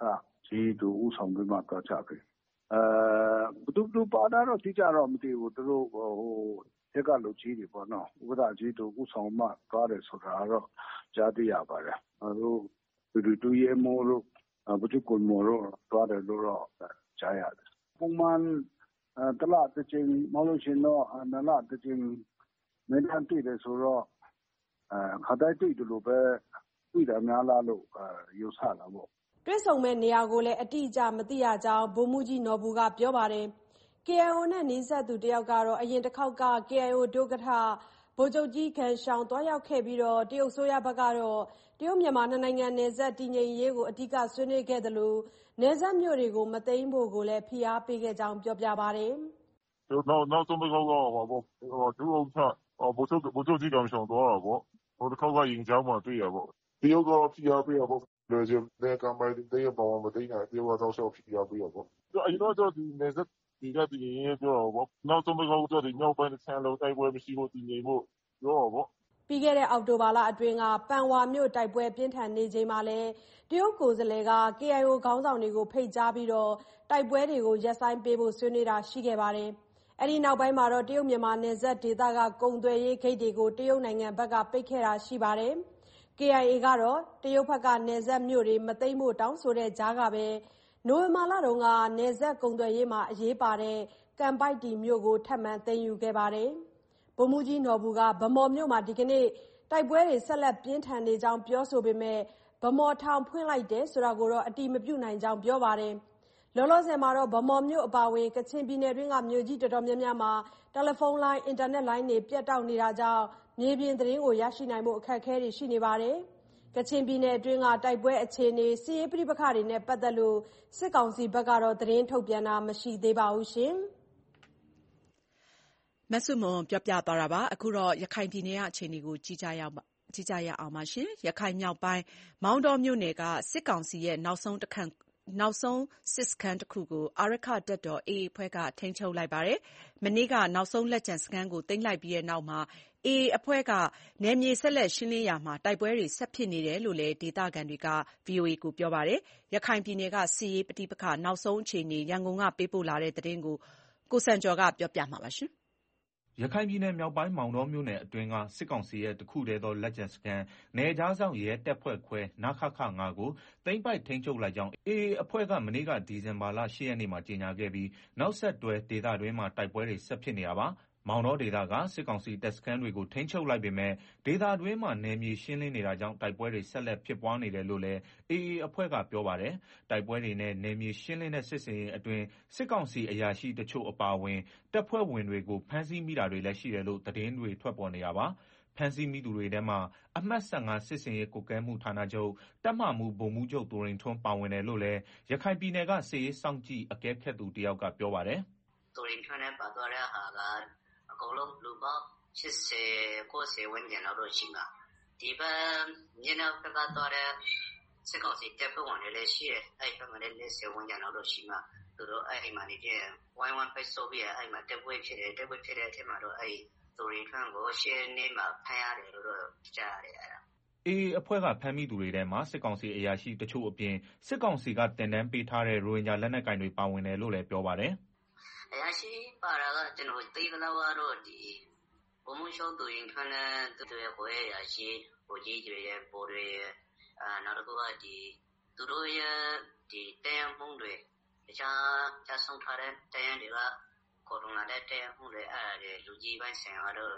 ကြီးတို့ဦးဆောင်ပြီးမှသွားကြပြီဘသူပါတာတော့တိကျတော့မသိဘူးသူတို့တက်ကလူကြီးတွေပေါ့နော်ဥပဒေကြီးတို့ဦးဆောင်မှသွားတယ်ဆိုတာတော့ကြားသိရပါတယ်တို့တူရဲမိုးတို့ဘုသူကွန်မိုးတို့သွားတယ်လို့တော့ကြားရတယ်ပုံမှန်တလားတစ်ချိန်မလို့ရှင်တော့နလားတစ်ချိန်မင်းတတွေ့တယ်ဆိုတော့ခါတိုင်းတွေ့တယ်လို့ပဲတွေ့တယ်များလားလို့ယူဆတာပေါ့တွေ့ဆုံမဲ့နေရာကိုလည်းအတိအကျမသိရကြောင်းဗိုလ်မှူးကြီးနော်ဘူးကပြောပါတယ်။ KIO နဲ့နီးစပ်သူတယောက်ကတော့အရင်တစ်ခေါက်က KIO ဒုက္ကဋ္ဌဗိုလ်ချုပ်ကြီးခန်ရှောင်းတွားရောက်ခဲ့ပြီးတော့တရုတ်ဆိုရဘက်ကတော့တရုတ်မြန်မာနှစ်နိုင်ငံနယ်စပ်တည်ငြိမ်ရေးကိုအဓိကဆွေးနွေးခဲ့တယ်လို့နယ်စပ်မြို့တွေကိုမသိမ်းဖို့ကိုလည်းဖိအားပေးခဲ့ကြောင်းပြောပြပါတယ်။နောက်ဆုံးတစ်ခေါက်ကဒုဥက္ကဋ္ဌဗိုလ်ချုပ်ကြီးခန်ရှောင်းသွားတာပေါ့။ဟိုတစ်ခေါက်ကရင်ချောင်းမှာတွေ့ရပေါ့။တရုတ်ကဖိအားပေးရပေါ့။လွယ်ကျတဲ့ကံပိုင်တဲ့ရပေါ်မှာမသိနိုင်တရုတ်ကတော့ဆောက်ဖိအားပေးရပေါ့။အရင်တော့ဒီနယ်စပ်ဒီကတည်ရင်ပြောတော့ပေါ့နောက်ဆုံးတစ်ခေါက်တော့ဒီမြောက်ပိုင်းတစ်ချမ်းလုံးတိုက်ပွဲမရှိဖို့တည်ငြိမ်ဖို့ပြောတော့ပေါ့ပြီးခဲ့တဲ့အောက်တိုဘာလအတွင်းကပန်ဝါမြို့တိုက်ပွဲပြင်းထန်နေချိန်မှာလဲတရုတ်ကိုယ်စားလှယ်က KIO ခေါင်းဆောင်တွေကိုဖိတ်ကြားပြီးတော့တိုက်ပွဲတွေကိုရပ်ဆိုင်းပေးဖို့ဆွေးနွေးတာရှိခဲ့ပါတယ်။အဲဒီနောက်ပိုင်းမှာတော့တရုတ်မြန်မာနယ်စပ်ဒေသကကုန်သွယ်ရေးဂိတ်တွေကိုတရုတ်နိုင်ငံဘက်ကပိတ်ခဲ့တာရှိပါတယ်။ KIA ကတော့တရုတ်ဘက်ကနယ်စပ်မြို့တွေမသိမ်းဖို့တောင်းဆိုတဲ့ကြားကပဲနိုဝင်ဘာလတုန်းကနယ်စပ်ကုန်သွယ်ရေးမှာအရေးပါတဲ့ကံပိုက်တီမြို့ကိုထပ်မံသိမ်းယူခဲ့ပါတယ်။ဗိုလ်မှူးကြီးနော်ဘူးကဗမော်မြို့မှာဒီကနေ့တိုက်ပွဲတွေဆက်လက်ပြင်းထန်နေကြောင်းပြောဆိုပေမဲ့ဗမော်ထောင်ဖွင့်လိုက်တယ်ဆိုတာကိုတော့အတိမပြုနိုင်ကြောင်းပြောပါတယ်။လောလောဆယ်မှာတော့ဗမော်မြို့အပါအဝင်ကချင်ပြည်နယ်တွင်းကမြို့ကြီးတော်တော်များများမှာတယ်လီဖုန်းလိုင်းအင်တာနက်လိုင်းတွေပြတ်တောက်နေတာကြောင့်မြေပြင်သတင်းကိုရရှိနိုင်ဖို့အခက်အခဲတွေရှိနေပါတယ်။ကချင်ပြည်နယ်အတွင်းကတိုက်ပွဲအခြေအနေစစ်ရေးပဋိပက္ခတွေနဲ့ပတ်သက်လို့စစ်ကောင်စီဘက်ကတော့သတင်းထုတ်ပြန်တာမရှိသေးပါဘူးရှင်။မဆုမွန်ပြောပြသွားတာပါ။အခုတော့ရခိုင်ပြည်နယ်ကအခြေအနေကိုကြည့်ကြရအောင်ပါရှင်။ရခိုင်မြောက်ပိုင်းမောင်တောမြို့နယ်ကစစ်ကောင်စီရဲ့နောက်ဆုံးစစ်စခန်းတစ်ခုကိုအာရက္ခတပ်တော် AA အဖွဲ့ကထိန်းချုပ်လိုက်ပါတယ်။မနေ့ကနောက်ဆုံးလက်ကျန်စခန်းကိုသိမ်းလိုက်ပြီးတဲ့နောက်မှာAA အဖွဲ့ကနယ်မြေဆက်လက်ရှင်းလင်းရာမှာတိုက်ပွဲတွေဆက်ဖြစ်နေတယ်လို့လည်းဒေသခံတွေက VOA ကိုပြောပါတယ်။ရခိုင်ပြည်နယ်ကစစ်ရေးပဋိပက္ခနောက်ဆုံးအခြေအနေရန်ကုန်ကပေးပို့လာတဲ့သတင်းကိုကိုစံကျော်ကပြောပြမှာပါ။ရခိုင်ပြည်နယ်မြောက်ပိုင်းမောင်တောမြို့နယ်အတွင်းကစစ်ကောင်စီရဲ့တခုတည်းသောလက်ကျန်စခန်းနယ်ခြားစောင့်ရဲတပ်ဖွဲ့ခွဲနခခ-5ကိုသိမ်းပိုက်ထိန်းချုပ်လိုက်ကြောင်း AA အဖွဲ့ကမနေ့ကဒီဇင်ဘာလ 8 ရက်နေ့မှာကြေညာခဲ့ပြီးနောက်ဆက်တွဲဒေသတွင်းမှာတိုက်ပွဲတွေဆက်ဖြစ်နေတာပါ။မောင်တောဒေသကစစ်ကောင်စီတပ်စခန်းတွေကိုထိန်းချုပ်လိုက်ပေမဲ့ဒေသတွင်းမှာနယ်မြေရှင်းလင်းနေတာကြောင့်တိုက်ပွဲတွေဆက်လက်ဖြစ်ပွားနေတယ်လို့လည်း AA အဖွဲ့ကပြောပါတယ်။တိုက်ပွဲတွေနဲ့နယ်မြေရှင်းလင်းတဲ့စစ်ဆင်ရေးအတွင်းစစ်ကောင်စီအရာရှိတချို့အပါအဝင်တပ်ဖွဲ့ဝင်တွေကိုဖမ်းဆီးမိတာတွေလည်းရှိတယ်လို့သတင်းတွေထွက်ပေါ်နေတာပါ။ဖမ်းဆီးမိသူတွေထဲမှာအမှတ် 15 စစ်ဆင်ရေးကွပ်ကဲမှုဌာနချုပ်တပ်မမှူးဗိုလ်မှူးချုပ်သူရိန်ထွန်းပါဝင်တယ်လို့လည်းရခိုင်ပြည်နယ်ကစစ်ရေးစောင့်ကြည့်အကဲခတ်သူတယောက်ကပြောပါတယ်။သူရိန်ထွန်းနဲ့ပါသွားတဲ့ဟာကအကုန်လုံးလူပေါင်း80 90ဝန်းကျင်လောက်တော့ရှိမှာဒီဘက်မြေနောက်ဘက်ကသွားတဲ့စစ်ကောင်စီတပ်ဖွဲ့ဝင်တွေလည်းရှိတယ်အဲ့ဘက်မှာလည်း40ဝန်းကျင်လောက်တော့ရှိမှာသူတို့အဲ့မှာနေပြီးဝိုင်းဝန်းပိတ်ဆို့ပြီးအဲ့မှာတပ်ပွဲဖြစ်တယ်တပ်ပွဲဖြစ်တဲ့အချိန်မှာတော့အဲ့သူရိန်ထွန်းကိုရှင်းနေမှာဖမ်းရတယ်လို့တော့ကြားရတယ်အဲ့ဒါ AA အဖွဲ့ကဖမ်းမိသူတွေထဲမှာစစ်ကောင်စီအရာရှိတချို့အပြင်စစ်ကောင်စီကတင်တန်းပေးထားတဲ့ရိုဟင်ဂျာလက်နက်ကိုင်တွေပါဝင်တယ်လို့လည်းပြောပါတယ်။အရာရှိပါတာကကျွန်တော်သိသလောက်ကတော့ဒီဘုံမှုရှုံးသူရင်ထွန်းတဲ့သူတွေရဲ့ကိုယ်အရာရှိဗိုလ်ကြီးတွေရဲ့ပေါ်တွေရဲ့နောက်တစ်ခုကဒီသူတို့ရဲ့ဒီတန်မှုတွေတခြားကျဆုံးထားတဲ့တန်တွေကကိုရိုနာတဲ့တန်မှုတွေအဲ့ဒါတွေလူကြီးပိုင်းဆိုင်ကတော့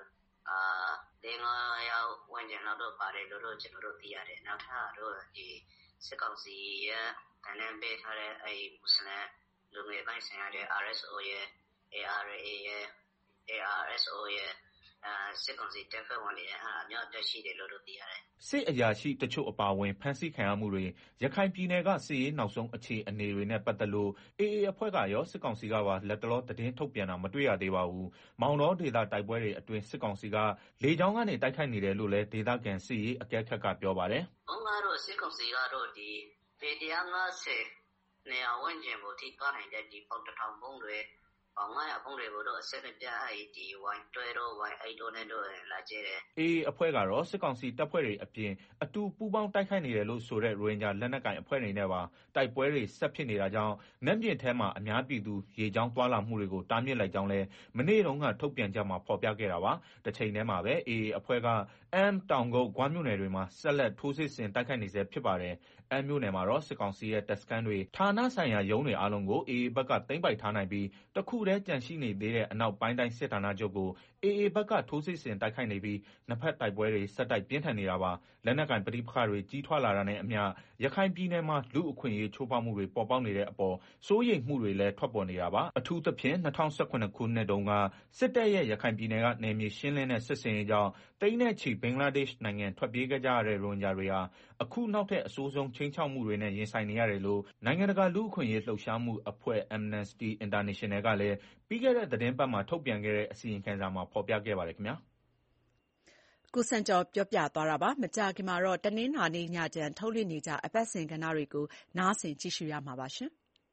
5ယောက်ဝန်ကျင်တော့ပါတယ်လို့တော့ကျွန်တော်တို့သိရတယ်နောက်ထပ်တော့ဒီစစ်ကောင်စီရဲ့တန်တန်းပေးထားတဲ့အဲ့မွတ်စလင်လူငယ်ပိုင်းဆိုင်ရတဲ့ RSO ရဲ့ ARA ရဲ့ ARSO ရဲ့စစ်ကောင်စီတပ်ဖွဲ့ဝင်တွေအများတက်ရှိတယ်လို့သိရတယ်။စစ်အရာရှိတချို့အပါအဝင်ဖမ်းဆီးခံရမှုတွေရခိုင်ပြည်နယ်ကစစ်ရေးနောက်ဆုံးအခြေအနေတွေနဲ့ပတ်သက်လို့ AA အဖွဲ့ကရောစစ်ကောင်စီကပါလက်တလောသတင်းထုတ်ပြန်တာမတွေ့ရသေးပါဘူး။မောင်တောဒေသတိုက်ပွဲတွေအတွင်းစစ်ကောင်စီကလေကြောင်းကနေတိုက်ခိုက်နေတယ်လို့လည်းဒေသခံစစ်ရေးအကဲခတ်ကပြောပါတယ်။ဘုံကတော့စစ်ကောင်စီကတော့ဒီပေ150နေရာဝန်းကျင်ကိုထိသွားနိုင်တဲ့ဒီပေါက်တထောင်ဘုံတွေ 500ဖုန်းတွေကိုတော့အဆက်မပြတ်ဒီ Y12 တို့ Y8 တို့နဲ့တော့လာကြတယ် AA အဖွဲ့ကတော့စစ်ကောင်စီတပ်ဖွဲ့တွေအပြင်အတူပူးပေါင်းတိုက်ခိုက်နေတယ်လို့ဆိုတဲ့ရိုဟင်ဂျာလက်နက်ကိုင်အဖွဲ့တွေနဲ့ပါတိုက်ပွဲတွေဆက်ဖြစ်နေတာကြောင့်နက်ပြင်ထဲမှာအများပြည်သူရေကြောင်းသွားလာမှုတွေကိုတားမြစ်လိုက်ကြောင်းလဲမနေ့တုန်းကထုတ်ပြန်ကြမှာဖော်ပြခဲ့တာပါတစ်ချိန်တည်းမှာပဲ AA အဖွဲ့ကအမ်တောင်ကုတ်ဂွမ်းမြို့နယ်တွေမှာဆက်လက်ထိုးစစ်ဆင်တိုက်ခိုက်နေဆဲဖြစ်ပါတယ်အမ်မြို့နယ်မှာတော့စစ်ကောင်စီရဲ့တပ်စခန်းတွေဌာနဆိုင်ရာရုံးတွေအားလုံးကို AA ဘက်ကသိမ်းပိုက်ထားနိုင်ပြီးတခုတည်းကြန့်ရှိနေသေးတဲ့အနောက်ပိုင်းတိုင်းစစ်ဌာနချုပ်ကို AA ဘက်ကထိုးစစ်ဆင်တိုက်ခိုက်နေပြီးနှစ်ဖက်တိုက်ပွဲတွေဆက်တိုက်ပြင်းထန်နေတာပါလက်နက်ကင်ပဋိပက္ခတွေကြီးထွားလာတာနဲ့အမျှရခိုင်ပြည်နယ်မှာလူအခွင့်အရေးချိုးဖောက်မှုတွေပေါ်ပေါက်နေတဲ့အပေါ်စိုးရိမ်မှုတွေလည်းထွက်ပေါ်နေတာပါအထူးသဖြင့်2018ခုနှစ်တုန်းကစစ်တပ်ရဲ့ရခိုင်ပြည်နယ်ကနယ်မြေရှင်းလင်းတဲ့စစ်ဆင်ရေးကြောင့်တိန်းနဲ့ချီဘင်္ဂလားဒေ့ရှ်နိုင်ငံထွက်ပြေးခဲ့ကြရတဲ့ရိုဟင်ဂျာတွေဟာအခုနောက်ထပ်အဆိုးဆုံးချိန်ချောက်မှုတွေနဲ့ရင်ဆိုင်နေရတယ်လို့နိုင်ငံတကာလူ့အခွင့်အရေးလှုပ်ရှားမှုအဖွဲ့ Amnesty International ကလည်းပြီးခဲ့တဲ့သတင်းပတ်မှာထုတ်ပြန်ခဲ့တဲ့အစီရင်ခံစာမှာဖော်ပြခဲ့ပါတယ်ခင်ဗျာကိုစံကျော်ပြောပြသွားတာပါမကြာခင်မှာတော့တနင်္လာနေ့ညချမ်းထုတ်လွှင့်နေကြအပတ်စဉ်ကဏ္ဍတွေကိုနားဆင်ကြည့်ရှုရမှာပါရှင်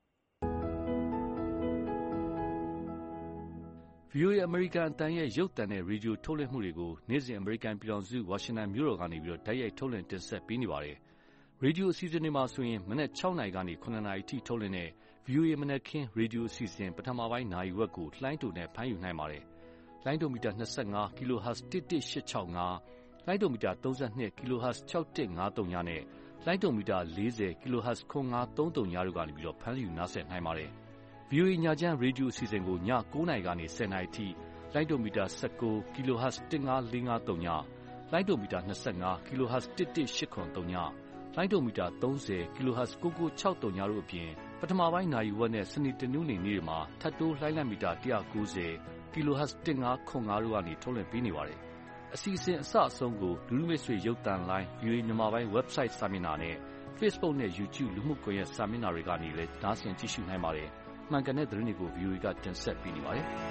VOA အမေရိကန်အသံရဲ့ရုပ်သံနဲ့ရေဒီယိုထုတ်လွှင့်မှုတွေကိုနေ့စဉ်အမေရိကန်ပြည်ထောင်စုဝါရှင်တန်မြို့တော်ကနေတိုက်ရိုက်ထုတ်လွှင့်တင်ဆက်ပေးနေပါတယ်ရေဒီယိုအစီအစဉ်တွေမှာဆိုရင်မနက်6နာရီကနေ9နာရီအထိထုတ်လွှင့်တဲ့ VOA မနက်ခင်းရေဒီယိုအစီအစဉ်ပထမပိုင်းနာရီဝက်ကိုလှိုင်းတုံနဲ့ဖမ်းယူနိုင်ပါတယ်လိုင်းဒိုမီတာ25 kHz 11865လိုင်းဒိုမီတာ32 kHz 6153နဲ့လိုင်းဒိုမီတာ40 kHz 9533တို့ကနေဖမ်းယူနားဆင်နိုင်ပါတယ်။ VOA ညချမ်းရေဒီယိုအစီအစဉ်ကိုည9နာရီကနေ10နာရီအထိလိုင်းဒိုမီတာ19 kHz 15453ညလိုင်းဒိုမီတာ25 kHz 11883ညလိုင်းဒိုမီတာ30 kHz 9963ညတို့အပြင်ပထမပိုင်းနာရီဝက်နဲ့စနေတနင်္ဂနွေနေ့မှာထပ်တိုးလှိုင်းလံမီတာ190kHz 1505တို့ကနေထုတ်လွှင့်ပေးနေပါတယ်။အစီအစဉ်အစအဆုံးကိုလူလူမိတ်ဆွေရုပ်သံလိုင်း VOA မြန်မာပိုင်း website စာမျက်နှာနဲ့ Facebook နဲ့ YouTube လူမှုကွန်ရက်စာမျက်နှာတွေကနေလည်းနားဆင်ကြည့်ရှုနိုင်ပါတယ်။မှန်ကန်တဲ့သတင်းတွေကို VOA ကတင်ဆက်ပေးနေပါတယ်။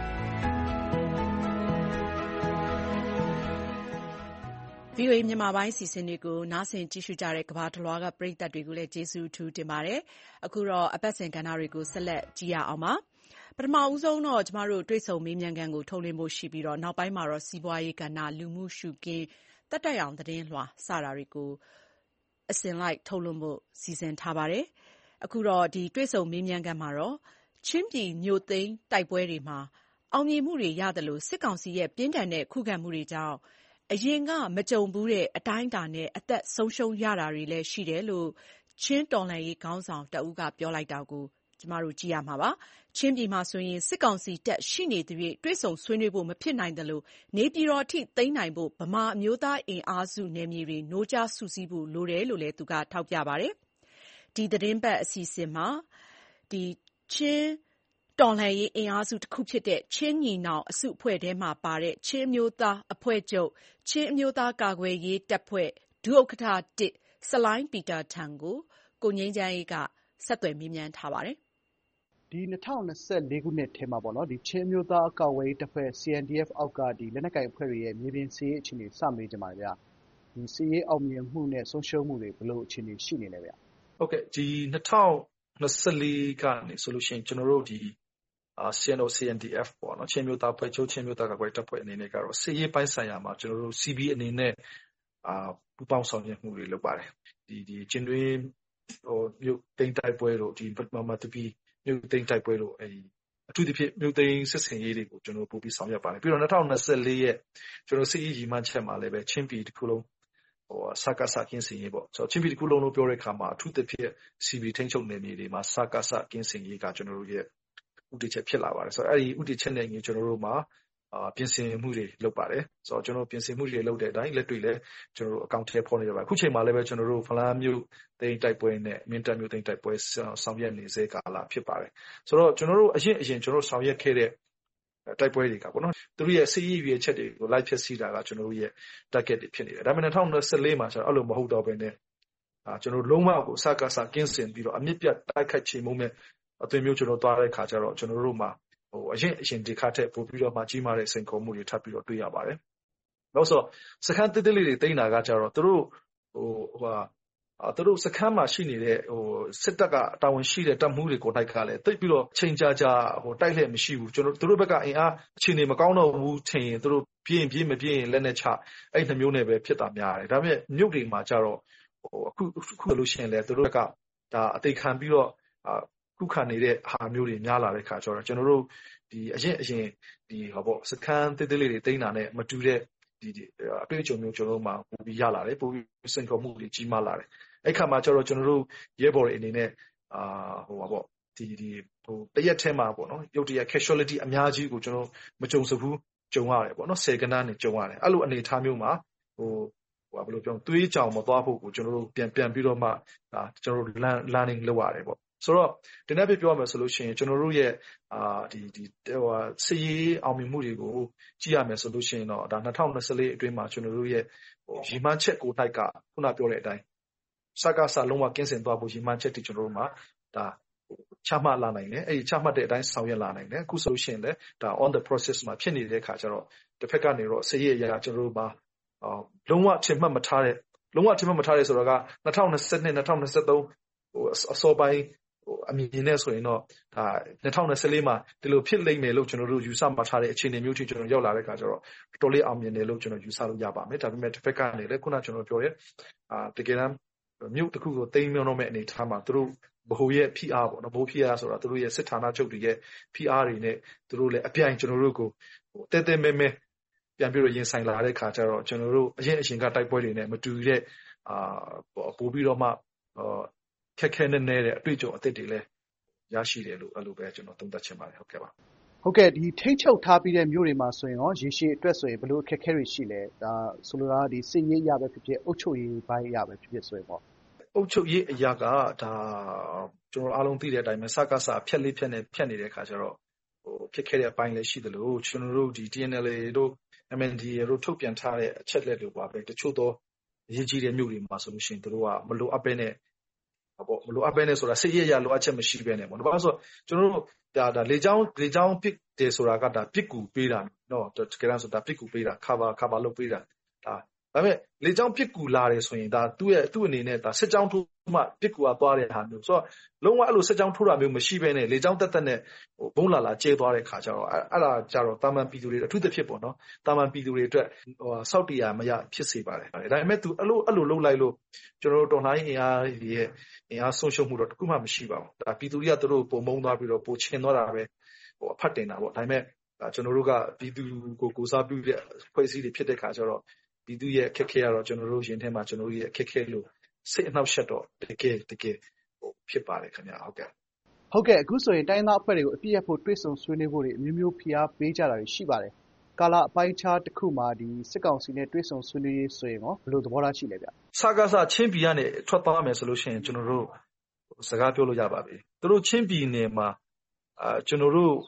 VOA မြန်မာပိုင်းအစီအစဉ်တွေကိုနားဆင်ကြည့်ရှုကြတဲ့ကမ္ဘာတလွှားကပရိသတ်တွေကိုလည်းကျေးဇူးအထူးတင်ပါတယ်။အခုတော့အပတ်စဉ်ကဏ္ဍတွေကိုဆက်လက်ကြည့်ရအောင်ပါ။ပထမဦးဆုံးတော့ကျမတို့တွေ့ဆုံမေးမြန်းခန်းကိုထုတ်လွှင့်ဖို့ရှိပြီးတော့နောက်ပိုင်းမှာတော့စီးပွားရေးကဏ္ဍလူမှုရှုခင်းတက်တက်အောင်သတင်းလွှာစတာတွေကိုအစဉ်လိုက်ထုတ်လွှင့်ဖို့စီစဉ်ထားပါတယ်။အခုတော့ဒီတွေ့ဆုံမေးမြန်းခန်းမှာတော့ချင်းပြည်မြို့သိမ်းတိုက်ပွဲတွေမှာအောင်မြင်မှုတွေရတယ်လို့စစ်ကောင်စီရဲ့ပြင်းထန်တဲ့ခုခံမှုတွေကြောင့်အရင်ကမကြုံဘူးတဲ့အတိုင်းအတာနဲ့အသက်ဆုံးရှုံးရတာတွေလည်းရှိတယ်လို့ချင်းတော်လှန်ရေးခေါင်းဆောင်တဦးကပြောလိုက်တာကိုကျမတို့ကြည့်ရမှာပါ။ချင်းပြည်မှာဆိုရင်စစ်ကောင်စီတပ်ရှိနေသရွေ့တွေ့ဆုံဆွေးနွေးဖို့မဖြစ်နိုင်သလိုနေပြည်တော်ထိသိမ်းနိုင်ဖို့ဗမာအမျိုးသားအင်အားစုနယ်မြေတွေနိုးကြားစုစည်းဖို့လိုတယ်လို့လည်းသူကထောက်ပြပါတယ်။ဒီသတင်းပတ်အစီအစဉ်မှာချင်းတော်လှန်ရေးအင်အားစုတစ်ခုဖြစ်တဲ့ချင်းညီနောင်အစုအဖွဲ့ထဲမှာပါတဲ့ချင်းအမျိုးသားအဖွဲ့ချုပ်ချင်းအမျိုးသားကာကွယ်ရေးတပ်ဖွဲ့ဒုဥက္ကဋ္ဌ1ဆလိုင်းပီတာထံကိုကိုငြိမ်းချမ်းရေးကဆက်သွယ်မေးမြန်းထားပါတယ်။ဒီ2024ခုနှစ်ထဲမှာပေါ့နော်ဒီချင်းမျိုးသားကာကွယ်ရေးတပ်ဖွဲ့ CNDF အောက်ကဒီလက်နက်ကိုင်အဖွဲ့တွေရဲ့မြေပြင်စစ်ရေးအခြေအနေစမေးကြပါဗျာ။ဒီစစ်ရေးအောင်မြင်မှုနဲ့ဆုံးရှုံးမှုတွေဘယ်လိုအခြေအနေရှိနေလဲဗျ။ဟုတ်ကဲ့ဒီ2024ကနေဆိုလို့ရှိရင်ကျွန်တော်တို့ဒီCNDF ပေါ့နော်ချင်းမျိုးသားဖွဲ့ချုပ်ချင်းမျိုးသားကာကွယ်တပ်ဖွဲ့အနေနဲ့ကတော့စစ်ရေးပိုင်းဆိုင်ရာမှာကျွန်တော်တို့ CB အနေနဲ့ပူးပေါင်းဆောင်ရွက်မှုတွေလုပ်ပါတယ်ဒီချင်းတွင်းမြို့သိမ်းတိုက်ပွဲတို့ဒီမတပီမြို့သိမ်းတိုက်ပွဲတို့အထူးသဖြင့်မြို့သိမ်းစစ်စင်ရေးတွေကိုကျွန်တော်ပို့ပြီးဆောင်ရွက်ပါတယ်ပြီးတော့2024ရဲ့ကျွန်တော်စစ်ရေးရည်မှန်းချက်မှာလည်းပဲချင်းပြည်တစ်ခုလုံးစကားစကင်းစင်ရေးပေါ့ဆိုတော့ချင်းပြည်တစ်ခုလုံးလို့ပြောတဲ့အခါမှာအထူးသဖြင့် CB ထိန်းချုပ်နယ်မြေတွေမှာစကားစကင်းစင်ရေးကကျွန်တော်တို့ရဲ့ဥတီချက်ဖြစ်လာပါတယ်ဆိုတော့အဲ့ဒီဥတီချက်နဲ့ကျွန်တော်တို့မှာပြင်ဆင်မှုတွေလုပ်ပါတယ်ဆိုတော့ကျွန်တော်ပြင်ဆင်မှုတွေလုပ်တဲ့အတိုင်းလက်တွေ့လည်းကျွန်တော်တို့အကောင့်ထဲပေါ်နေကြပါအခုချိန်မှာလည်းပဲကျွန်တော်တို့ဖလားမြို့သိမ်းတိုက်ပွဲနဲ့မင်းတပ်မြို့သိမ်းတိုက်ပွဲဆောင်ရွက်နေစေကာလဖြစ်ပါတယ်ဆိုတော့ကျွန်တော်တို့အရင်ကျွန်တော်တို့ဆောင်ရွက်ခဲ့တဲ့တိုက်ပွဲတွေကပေါ့နော်သူတို့ရဲ့စစ်ရေးရွေးချက်တွေကိုလိုက်ဖြစ်စီတာကကျွန်တော်တို့ရဲ့ target တွေဖြစ်နေတယ်ဒါပေမဲ့2024မှာကျွန်တော်အဲ့လိုမဟုတ်တော့ဘဲနဲ့ကျွန်တော်လုံးဝကိုစကားစကင်းစင်ပြီးတော့အမြင့်ပြတ်တိုက်ခိုက်ချေမှုမဲ့အသွင်မျိုးကျွန်တော်သွားတဲ့ခါကျတော့ကျွန်တော်တို့မှာအရင်ဒီခါထက်ပိုပြီးတော့မှကြီးမားတဲ့စိန်ခေါ်မှုတွေထပ်ပြီးတော့တွေ့ရပါတယ်။နောက်ဆိုစခန်းတစ်လေးတွေတိမ့်တာကကြတော့သူတို့သူတို့စခန်းမှာရှိနေတဲ့စစ်တပ်ကတာဝန်ရှိတဲ့တပ်မှူးတွေကိုတိုက်ကလည်းတိတ်ပြီးတော့ချိန်ကြာတိုက်လှည့်မရှိဘူးသူတို့ဘက်ကအင်အားအခြေအနေမကောင်းတော့ဘူးထင်ရင်သူတို့ပြေးမပြေးရင်လက်နဲ့ချအဲ့နှမျိုးနဲ့ပဲဖြစ်တာများတယ်ဒါပေမဲ့မြို့တွေမှာကြတော့အခုလို့ရှိရင်လည်းသူတို့ကဒါအသိခံပြီးတော့ခုခံနေတဲ့ဟာမျိုးတွေများလာတဲ့ခါကျတော့ကျွန်တော်တို့ဒီအရင်ဒီစခန်းတေးသေးလေးတွေတိန်းတာနဲ့မတူတဲ့အတွေ့အကြုံမျိုးကျွန်တော်တို့မှာပိုပြီးရလာတယ်ပိုပြီးစိန်ခေါ်မှုတွေကြီးမားလာတယ်အဲ့ခါမှာကျတော့ကျွန်တော်တို့ရဲဘော်တွေအနေနဲ့ဒီတရက်ထဲမှာပေါ့နော်ရုတ်တရက် casualty အများကြီးကိုကျွန်တော်မကြုံစဘူးကြုံရတယ်ပေါ့နော်10ကဏ္ဍနဲ့ကြုံရတယ်အဲ့လိုအနေအထားမျိုးမှာဘယ်လိုပြောသွေးကြောင်မသွားဖို့ကိုကျွန်တော်တို့ပြန်ပြီးတော့မှကျွန်တော်တို့ learning လုပ်ရတယ်ပေါ့ဆိုတော့ဒီနေ့ပြောရမယ်ဆိုလို့ရှိရင်ကျွန်တော်တို့ရဲ့စီရေးအောင်မြင်မှုတွေကိုကြည့်ရမယ်ဆိုလို့ရှိရင်တော့ဒါ2024အတွင်းမှာကျွန်တော်တို့ရဲ့ရည်မှန်းချက်ကိုတိုက်ကခုနပြောတဲ့အတိုင်းစကားစလုံးဝကင်းစင်သွားဖို့ရည်မှန်းချက်တွေကျွန်တော်တို့မှာဒါချမှတ်လာနိုင်တယ်အဲ့ဒီချမှတ်တဲ့အတိုင်းဆောင်ရွက်လာနိုင်တယ်အခုဆိုလို့ရှိရင်လည်းဒါ on the process မှာဖြစ်နေတဲ့အခါကျတော့တစ်ဖက်ကနေတော့စီရေးအရာကျွန်တော်တို့မှာလုံးဝထင်မှတ်မထားတဲ့ဆိုတော့က2022 2023အစောပိုင်းအမြင်နဲ့ဆိုရင်တော့ဒါ2024မှာဒီလိုဖြစ်လိမ့်မယ်လို့ကျွန်တော်တို့ယူဆမှထားတဲ့အခြေအနေမျိုးထိကျွန်တော်ရောက်လာတဲ့အခါကျတော့တော်လေးအောင်မြင်တယ်လို့ကျွန်တော်ယူဆလို့ရပါမယ်ဒါပေမဲ့တစ်ဖက်ကနေလည်းခုနကျွန်တော်ပြောရဲတကယ်တမ်းမြို့တစ်ခုကိုတိမ်မြောင်းတော့မဲ့အနေထားမှာသူတို့ဘဟုရဲ့ PR ပေါ့နော်ဘဟု PR ဆိုတာသူတို့ရဲ့စစ်ဌာနချုပ်တွေရဲ့ PR တွေနဲ့သူတို့လည်းအပြိုင်ကျွန်တော်တို့ကိုတဲမဲပြန်ပြီးတော့ရင်ဆိုင်လာတဲ့ခါကျတော့ကျွန်တော်တို့အရင်ကတိုက်ပွဲတွေနဲ့မတူတဲ့ပို့ပြီးတော့မှခက်ခဲနေတဲ့အတွေ့အကြုံအသစ်တွေလည်းရရှိတယ်လို့အဲ့လိုပဲကျွန်တော်သုံးသပ်ချင်ပါတယ်ဟုတ်ကဲ့ပါဟုတ်ကဲ့ဒီထိတ်ချုပ်ထားပြီးတဲ့မြို့တွေမှာဆိုရင်ရောရေရှည်အတွက်ဆိုရင်ဘယ်လိုအခက်အခဲတွေရှိလဲဒါဆိုလိုတာဒီစစ်ရေးရပဲဖြစ်ဖြစ်အုပ်ချုပ်ရေးပိုင်းရပဲဖြစ်ဖြစ်ဆိုရင်ပေါ့အုပ်ချုပ်ရေးအရာကဒါကျွန်တော်အားလုံးသိတဲ့အတိုင်းပဲစကားစာဖြတ်နေတဲ့အခါကျတော့ဖြစ်ခဲ့တဲ့အပိုင်းလည်းရှိတယ်လို့ကျွန်တော်တို့ဒီ TNLA တို့ MNDAA တို့ထုတ်ပြန်ထားတဲ့အချက်လက်တွေပါပဲတချို့သောအရေးကြီးတဲ့မြို့တွေမှာဆိုလို့ရှိရင်တို့ကမလိုအပ်ဘဲနဲ့ဆိုတာစစ်ရေးအရာလိုအပ်ချက်မရှိဘဲနဲ့ပေါ့ဒါဆိုကျွန်တော်တို့ဒါလေကြောင်းပစ်တယ်ဆိုတာကဒါပစ်ကူပေးတာနော်တကယ်တမ်းဆိုတာပစ်ကူပေးတာ cover လုပ်ပေးတာဒါပေမဲ့လေကြောင်းပစ်ကူလာတယ်ဆိုရင်ဒါသူ့အနေနဲ့ဒါစစ်ကြောင်းထိုးမှပစ်ကူကသွားတဲ့ဟာမျိုးဆိုတော့လုံးဝအဲ့လိုစစ်ကြောင်းထိုးတာမျိုးမရှိဘဲနဲ့လေကြောင်းတက်နဲ့ဘုံလာကျဲသွားတဲ့ခါကျတော့အဲ့ဒါကြတော့တာမန်ပြည်သူတွေအထူးသဖြင့်ပေါ့နော်တာမန်ပြည်သူတွေအတွက်စောက်တရားမရဖြစ်စေပါတယ်ဒါပေမဲ့သူအဲ့လိုလုပ်လိုက်လို့ကျွန်တော်တို့တော်လှန်ရေးအင်အားဆုံးရှုံးမှုတော့တခုမှမရှိပါဘူးဒါပြည်သူတွေကသူတို့ပုံမုံသွားပြီးတော့ပိုချင်သွားတာပဲအဖတ်တင်တာပေါ့ဒါပေမဲ့ကျွန်တော်တို့ကပြည်သူကိုစားပြုတဲ့ဖွဲ့စည်းတွေဖြစ်တဲ့ခါကျတော့ပြည်သူရဲ့အခက်အခဲကတော့ကျွန်တော်တို့ရင်ထဲမှာကျွန်တော်တို့ရဲ့အခက်အခဲလို့စိတ်အနှောက်အယှက်တော့တကယ်ဖြစ်ပါတယ်ခင်ဗျာဟုတ်ကဲ့အခုဆိုရင်တိုင်းသားအဖွဲ့တွေကိုအပြည့်အဖို့တွေ့ဆုံဆွေးနွေးဖို့တွေအမျိုးမျိုးဖိအားပေးကြတာတွေရှိပါတယ်ကာလအပိုင်းခြားတစ်ခုမှာဒီစစ်ကောင်စီနဲ့တွေ့ဆုံဆွေးနွေးရေးဆိုရင်ရောဘယ်လိုသဘောထားရှိလဲဗျစကားစချင်းပြည်ကနေထွက်သွားမယ်ဆိုလို့ရှိရင်ကျွန်တော်တို့စကားပြောလို့ရပါပြီသူတို့ချင်းပြည်နယ်မှာကျွန်တော်တို့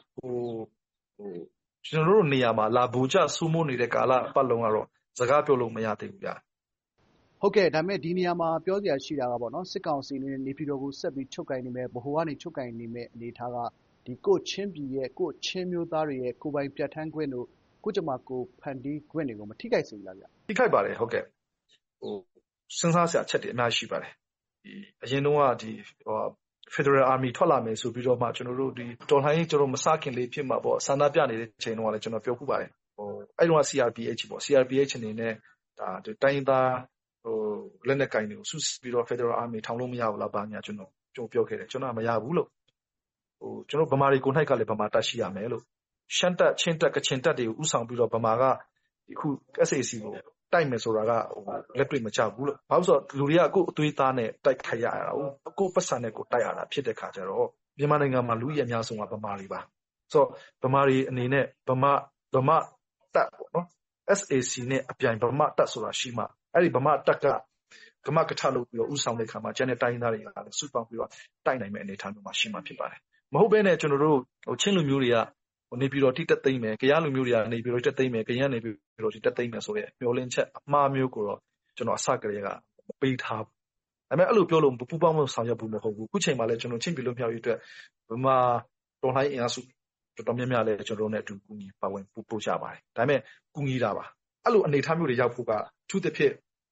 နေရာမှာလာဘူကြဆူမိုးနေတဲ့ကာလပတ်လုံးကတော့စကားပြောလို့မရသေးဘူးဗျဟုတ်ကဲ့ဒါပေမဲ့ဒီနေရာမှာပြောစရာရှိတာကပေါ့နော်စစ်ကောင်စီနေပြည်တော်ကိုဆက်ပြီးချုပ်ကင်နေမယ်ဗဟိုကနေချုပ်ကင်နေမယ်အနေထားကဒီကိုချင်းပြည်ရဲ့ကိုချင်းမျိုးသားတွေရဲ့ကိုပိုင်ပြဋ္ဌာန်းခွင့်တို့ကိုကြမှာကိုဖန်တီးခွင့်တွေကိုမထိခိုက်စေဘူးလားဗျထိခိုက်ပါတယ်ဟုတ်ကဲ့စဉ်းစားစရာအချက်တွေအများကြီးရှိပါတယ်အရင်တုန်းကဒီFederal Army ထွက်လာမယ်ဆိုပြီးတော့မှကျွန်တော်တို့ဒီတော်လှန်ရေးကျွန်တော်မစခင်လေးဖြစ်မှာပေါ့ဆန္ဒပြနေတဲ့ချိန်တုန်းကလည်းကျွန်တော်ပြောခုပါတယ်အဲ့တုန်းက CRPH ပေါ့ CRPH အနေနဲ့ဒါတိုင်းသားလက်နက်ကင်တွေကိုစုပြီးတော့ Federal Army ထောင်လို့မရဘူးလားဘာညာကျွန်တော်ပြောခဲ့တယ်ကျွန်တော်မရဘူးလို့ကျွန်တော်ဗမာတွေကိုနိုင်ကလည်းဗမာတက်ရှိရမယ်လို့ရှမ်းတက်ချင်းတက်ကချင်တက်တွေကိုဥဆောင်ပြီးတော့ဗမာကဒီခု SAC ကိုတိုက်မယ်ဆိုတာကလက်တွေ့မချဘူးလို့ဘာလို့ဆိုတော့လူတွေကကိုယ့်အသွေးသားနဲ့တိုက်ခိုက်ရတာကိုယ့်ပတ်စံနဲ့ကိုတိုက်ရတာဖြစ်တဲ့ခါကျတော့မြန်မာနိုင်ငံမှာလူကြီးအများဆုံးကဗမာတွေပါဆိုတော့ဗမာတွေအနေနဲ့ဗမာတက်ပေါ့နော် SAC နဲ့အပြိုင်ဗမာတက်ဆိုတာရှိမှအဲ့ဒီဗမာတက်ကဗမာကထလုပ်ပြီးတော့ဥဆောင်တဲ့ခါမှာကျန်တဲ့တိုင်းသားတွေကလည်းစုပေါင်းပြီးတော့တိုက်နိုင်မယ့်အနေအထားမျိုးမှာရှိမှဖြစ်ပါတယ်မဟုတ်ဘဲနဲ့ကျွန်တော်တို့ချင်းလူမျိုးတွေကနေပြီးတော့တိတက်သိမ့်မယ်၊ကရားလူမျိုးတွေကနေပြီးတော့တက်သိမ့်မယ်၊ကရင်ကနေပြီးတော့တက်သိမ့်မယ်ဆိုတဲ့မျှော်လင့်ချက်အမှားမျိုးကိုတော့ကျွန်တော်အစကတည်းကပေးထားဘူး။ဒါပေမဲ့အဲ့လိုပြောလို့ပူပေါင်းမှုဆောင်ရွက်ဖို့မဟုတ်ဘူး။အခုချိန်မှာလည်းကျွန်တော်ချင်းပြည်လို့မြောက်ရေးအတွက်ဗမာတော်လှန်ရေးအင်အားစုတော်တော်များများလည်းကျွန်တော်တို့နဲ့အတူကူညီပါဝင်ပို့ကြပါတယ်။ဒါပေမဲ့ကူညီတာပါ။အဲ့လိုအနေအထားမျိုးတွေရောက်ဖို့ကထူးသဖြင့်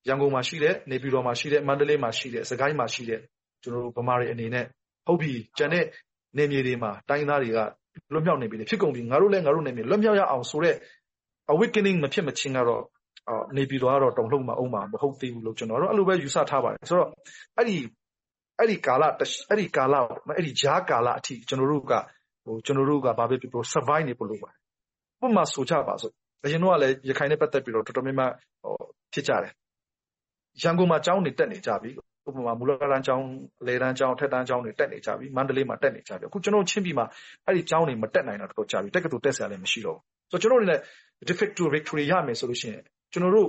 ရန်ကုန်မှာရှိတဲ့နေပြည်တော်မှာရှိတဲ့မန္တလေးမှာရှိတဲ့စကိုင်းမှာရှိတဲ့ကျွန်တော်တို့ဗမာတွေအနေနဲ့ဟုတ်ပြီကျန်တဲ့နေမြေတွေမှာတိုင်းသားတွေကလွတ်မြောက်နေပြီဖြစ်ကုန်ပြီငါတို့လည်းငါတို့နေမြေလွတ်မြောက်ရအောင်ဆိုတဲ့ awakening မဖြစ်မချင်းကတော့နေပြည်တော်ကတော့တုံ့လှုပ်မှာအောင်မှာမဟုတ်သေးဘူးလို့ကျွန်တော်တို့အဲ့လိုပဲယူဆထားပါတယ်ဆိုတော့အဲ့ဒီကာလအဲ့ဒီဂျားကာလအထိကျွန်တော်တို့ကဘာပဲပြော survive နေဖို့လိုပါတယ်ဥပမာဆိုကြပါစို့အရင်တော့လည်းရခိုင်နဲ့ပတ်သက်ပြီးတော့တော်တော်များများဖြစ်ကြတယ်ရန်ကုန်မှာကျောင်းတွေတက်နေကြပြီဥပမာမူလတန်းကျောင်းလေတန်းကျောင်းထက်တန်းကျောင်းတွေတက်နေကြပြီမန္တလေးမှာတက်နေကြပြီအခုကျွန်တော်ချင်းပြည်မှာအဲ့ဒီကျောင်းတွေမတက်နိုင်တာတော့ကြာပြီတက္ကသိုလ်တက်ဆရာလည်းမရှိတော့ဘူးဆိုတော့ကျွန်တော်တို့လည်း defective victory ရမယ်ဆိုလို့ရှိရင်ကျွန်တော်တို့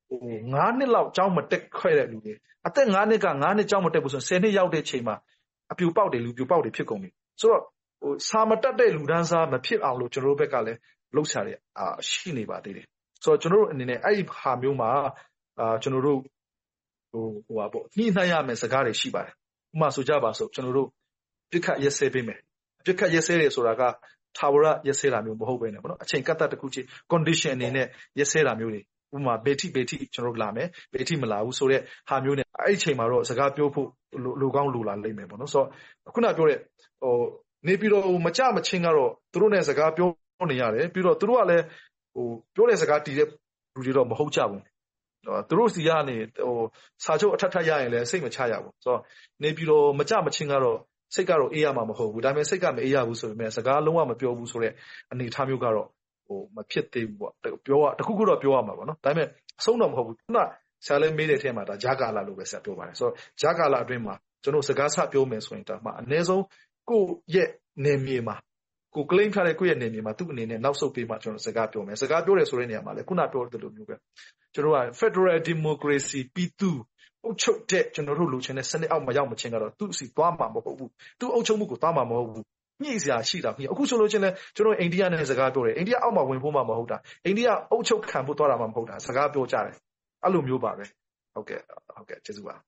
9နှစ်လောက်ကျောင်းမတက်ခဲ့တဲ့လူတွေအသက်9နှစ်က9နှစ်ကျောင်းမတက်ဘူးဆိုရင်10နှစ်ရောက်တဲ့ချိန်မှာအပြူပေါက်တွေလူပြူပေါက်တွေဖြစ်ကုန်ပြီဆိုတော့စာမတက်တဲ့လူတန်းစားမဖြစ်အောင်လို့ကျွန်တော်တို့ဘက်ကလည်းလှုပ်ရှားရရှိနေပါသေးတယ်ဆိုတော့ကျွန်တော်တို့အနေနဲ့အဲ့ဒီဟာမျိုးမှာကျွန်တော်တို့ညှိနှိုင်းရမယ်စကားတွေရှိပါတယ်ဥပမာဆိုကြပါစို့ကျွန်တော်တို့ပြစ်ခတ်ရက်စဲပေးမယ်ပြစ်ခတ်ရက်စဲတယ်ဆိုတာကထာဝရရက်စဲတာမျိုးမဟုတ်ဘဲနဲ့ပေါ့နော်အချိန်ကတ်တစ်ခုချင်း condition အနေနဲ့ရက်စဲတာမျိုးတွေဥပမာဘေတိကျွန်တော်တို့လာမယ်ဘေတိမလာဘူးဆိုတော့ဟာမျိုးနဲ့အဲ့ဒီချိန်မှာတော့စကားပြောဖို့လူကောင်းလူလာလိမ့်မယ်ပေါ့နော်ဆိုတော့ခုနပြောတဲ့နေပြီးတော့မကြမချင်းကတော့သူတို့နဲ့စကားပြောနေရတယ်ပြီးတော့သူတို့ကလည်းပြောတဲ့စကားတည်တဲ့လူတွေတော့မဟုတ်ကြဘူးသူတို့စီကနေစာချုပ်အထက်ထပ်ရရင်လည်းစိတ်မချရဘူးဆိုတော့နေပြီးတော့မကြမချင်းကတော့စိတ်ကတော့အေးရမှာမဟုတ်ဘူးဒါပေမဲ့စိတ်ကမအေးရဘူးဆိုပေမဲ့စကားလုံးဝမပြောဘူးဆိုတဲ့အနေအထားမျိုးကတော့မဖြစ်သေးဘူးပေါ့ပြောတခုခုတော့ပြောရမှာပေါ့နော်ဒါပေမဲ့အဆုံးတော့မဟုတ်ဘူးခုနဆရာလည်းမေးတဲ့အထက်မှာဒါဂျာကာလာလို့ပဲဆရာပြောပါတယ်ဆိုတော့ဂျာကာလာအတွင်းမှာကျွန်တော်စကားဆပြောမယ်ဆိုရင်ဒါမှအနည်းဆုံးကိုယ့်ရဲ့နေမြေမှာကို claim ထားတဲ့ကိုယ့်ရဲ့နေမြေမှာသူ့အနေနဲ့နောက်ဆုတ်ပေးမှကျွန်တော်စကားပြောမယ်စကားပြောတယ်ဆိုတဲ့နေရာမှာလည်းခုနပြောတဲ့လိုမျိုးပဲကျွန်တော်က Federal Democracy ပြည်သူအုပ်ချုပ်တဲ့ကျွန်တော်တို့လူချင်းနဲ့စနစ်အောက်မှာရောက်မချင်းကတော့သူ့စီသွားမှာမဟုတ်ဘူးသူ့အုပ်ချုပ်မှုကိုသွားမှာမဟုတ်ဘူးညှိစရာရှိတာညအခုဆိုလို့ချင်းလဲကျွန်တော်အိန္ဒိယနဲ့စကားပြောတယ်အိန္ဒိယအောက်မှာဝင်ဖို့မှမဟုတ်တာအိန္ဒိယအုပ်ချုပ်ခံဖို့သွားတာမှမဟုတ်တာစကားပြောကြတယ်အဲ့လိုမျိုးပါပဲဟုတ်ကဲ့ကျေးဇူးပါ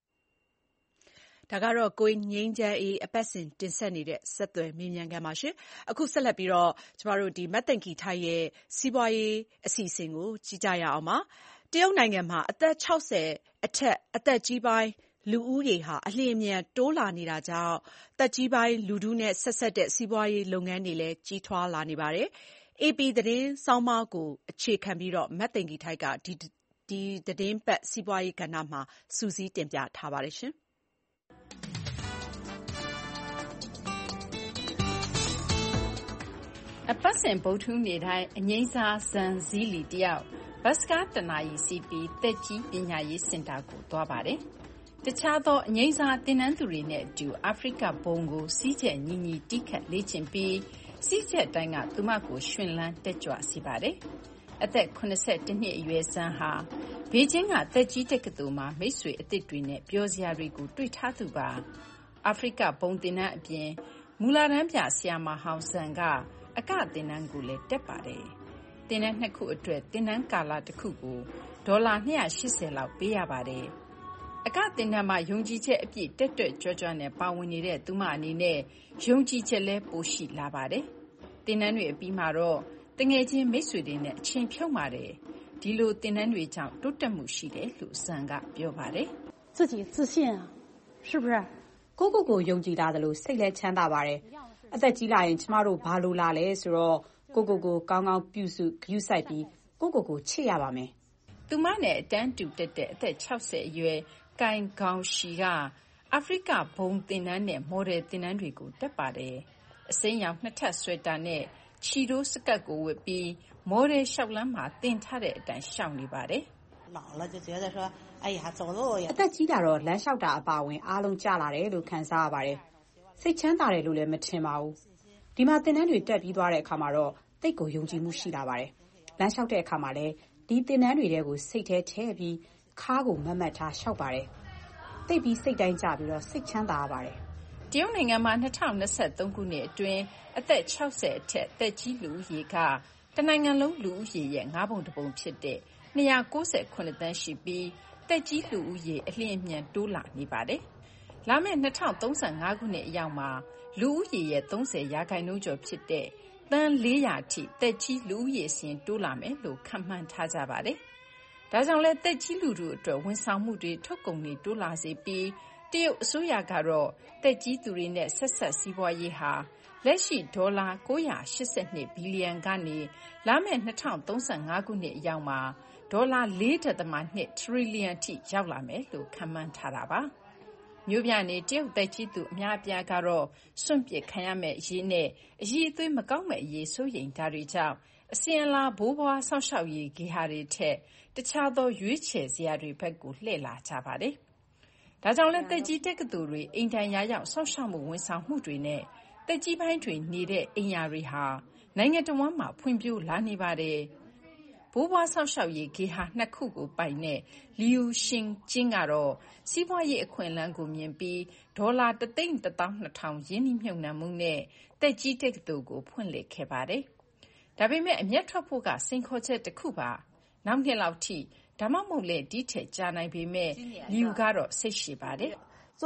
ဒါကတော့ကိုငိမ့်ချမ်းအေးအပတ်စဉ်တင်ဆက်နေတဲ့ဆက်သွယ်မေးမြန်းခန်းပါရှင်အခုဆက်လက်ပြီးတော့ကျမတို့ဒီမတ်တန်ကီထိုက်ရဲ့စီးပွားရေးအစီအစဉ်ကိုကြည့်ကြရအောင်ပါတရုတ်နိုင်ငံမှာအသက်60အထက်အသက်ကြီးပိုင်းလူဦးရေဟာအလျင်အမြန်တိုးလာနေတာကြောင့်သက်ကြီးပိုင်းလူထုနဲ့ဆက်ဆက်တဲ့စီးပွားရေးလုပ်ငန်းတွေလည်းကြီးထွားလာနေပါတယ်။ AP သတင်းဆောင်းပါးကိုအခြေခံပြီးတော့မတ်သိန်ကီထိုက်ကဒီသတင်းပတ်စီးပွားရေးကဏ္ဍမှာစူးစီးတင်ပြထားပါတယ်ရှင်။အပတ်စဉ်ဗုဒ္ဓဟူးနေ့တိုင်းအငိမ့်စားဇန်ဇီလီတယောက်ဘတ်စကားတနာရီစီးပြီးသက်ကြီးပညာရေးစင်တာကိုသွားပါတယ်။တခြားသောအငိမ့်စားသင်တန်းသူတွေနဲ့အတူအာဖရိကဘုံကိုစီးချက်ညီညီတီးခတ်လေ့ကျင့်ပြီးစီးချက်တိုင်းကသူမကိုရှင်လန်းတက်ကြွစေပါတယ်။အသက်82နှစ်အရွယ်ဇန်ဟာဘေကျင်းကသက်ကြီးတက္ကသိုလ်မှာမိတ်ဆွေအသစ်တွေနဲ့ပြောစရာတွေကိုတွေ့ထားသူပါ။အာဖရိကဘုံသင်တန်းအပြင်မူလာတန်းပြဆရာမဟောင်းဇန်ကအကသင်တန်းကိုလည်းတက်ပါတယ်။သင်တန်း2ခုအတွက်သင်တန်းကာလတစ်ခုကိုဒေါ်လာ280လောက်ပေးရပါတယ်။အကသင်တန်းမှာယုံကြည်ချက်အပြည့်တက်တွက်ကြွကြွနဲ့ပါဝင်နေတဲ့သူမအနေနဲ့ယုံကြည်ချက်လည်းပိုရှိလာပါတယ်။သင်တန်းတွေအပြီးမှာတော့တငယ်ချင်းမိတ်ဆွေတွေနဲ့အချိန်ဖြုတ်ပါတယ်။ဒီလိုသင်တန်းတွေကြောင့်တိုးတက်မှုရှိတယ်လို့ဇန်ကပြောပါတယ်။自己自信啊是不是ကိုယုံကြည်လာတယ်လို့စိတ်လည်းချမ်းသာပါတယ်။အသက်ကြီးလာရင်ကျမတို့ဘာလို့လာလဲဆိုတော့ကိုကောင်းကောင်းပြုစုဂရုစိုက်ပြီးကိုချစ်ရပါမယ်။သူမနဲ့အတန်းတူတက်တဲ့အသက်60အရွယ်ကိုင်ကောင်ရှီကအာဖရိကဘုံသင်တန်းနဲ့မော်ဒယ်သင်တန်းတွေကိုတက်ပါတယ်။အစိမ်းရောင်2ထပ်ဆွဲတာနဲ့ချီတိုးစကတ်ကိုဝတ်ပြီးမော်ဒယ်လျှောက်လမ်းမှာသင်ထားတဲ့အတိုင်းရှောင်နေပါတယ်အသက်ကြီးလာတော့လမ်းလျှောက်တာအပါဝင်အားလုံးကျလာတယ်လို့ခံစားရပါတယ်။စိတ်ချမ်းသာတယ်လို့လည်းမထင်ပါဘူး။ဒီမှာသင်တန်းတွေတက်ပြီးသွားတဲ့အခါမှာတော့သိတ်ကိုယုံကြည်မှုရှိလာပါတယ်။လမ်းလျှောက်တဲ့အခါမှာလည်းဒီသင်တန်းတွေထဲကိုစိတ်ထဲထည့်ပြီးခါးကိုမတ်မတ်ထားလျှောက်ပါတယ်။သိတ်ပြီးစိတ်တိုင်းကြပြီးတော့စိတ်ချမ်းသာရပါတယ်။တရုတ်နိုင်ငံမှာ2023ခုနှစ်အတွင်းအသက်60အထက်သက်ကြီးလူဦးရေကတနိုင်ငံလုံးလူဦးရေရဲ့9ပုံ1ပုံဖြစ်တဲ့298သန်းရှိပြီးသက်ကြီးလူဦးရေအလျင်အမြန်တိုးလာနေပါတယ်။လာမယ့်2035ခုနှစ်အရောက်မှာလူဦးရေရဲ့30%ကျော်ဖြစ်တဲ့သန်း400ထိသက်ကြီးလူဦးရေစဉ်တိုးလာမယ်လို့ခန့်မှန်းထားကြပါတယ်။ဒါကြောင့်လည်းသက်ကြီးလူထုအတွက်ဝန်ဆောင်မှုတွေထုတ်ကုန်တွေတိုးလာစေပြီးတရုတ်အစိုးရကတော့သက်ကြီးသူတွေနဲ့ဆက်ဆက်စီးပွားရေးဟာလက်ရှိဒေါ်လာ982ဘီလီယံကနေလာမယ့်2035ခုနှစ်အရောက်မှာဒေါ်လာ4.2 ထရီလီယံထိရောက်လာမယ်လို့ခန့်မှန်းထားတာပါမြို့ပြနေတရုတ်သက်ကြီးသူအများအပြားကတော့စွန့်ပစ်ခံရမယ့်အရေးနဲ့အရေးအသွေးမကောင်းမယ့်အရေးစိုးရိမ်တာတွေကြောင့်အစဉ်အလာဘိုးဘွားဆောက်ရှောက်ရေးဂေဟာတွေထက်တခြားသောရွေးချယ်စရာတွေဘက်ကိုလှည့်လာကြပါတယ်။ဒါကြောင့်လည်းသက်ကြီးတက္ကသိုလ်တွေအိမ်တိုင်ရာရောက်ဆောက်ရှောက်မှုဝန်ဆောင်မှုတွေနဲ့သက်ကြီးပိုင်းတွေနေတဲ့အိမ်ယာတွေဟာနိုင်ငံတော်ဝန်မှာဖွံ့ဖြိုးလာနေပါတယ်။ဘိုးဘွားဆောက်ရှောက်ရေးဂေဟာ2ခုကိုပိုင်တဲ့လီယူရှင်ကျင်းကတော့စီးပွားရေးအခွင့်အလမ်းကိုမြင်ပြီးဒေါ်လာ1,12,000ရင်းနှီးမြှုပ်နှံမှုနဲ့သက်ကြီးတက္ကသိုလ်ကိုဖွင့်လှစ်ခဲ့ပါတယ်။ဒါပေမဲ့အမျက်ထွက်ဖို့ကစိန်ခေါ်ချက်တစ်ခုပါ။နောက်နှစ်လောက်ထိဒါမှမဟုတ်လေဒီထက်ကြာနိုင်ပေမဲ့လီယူကတော့စိတ်ရှည်ပါတယ်။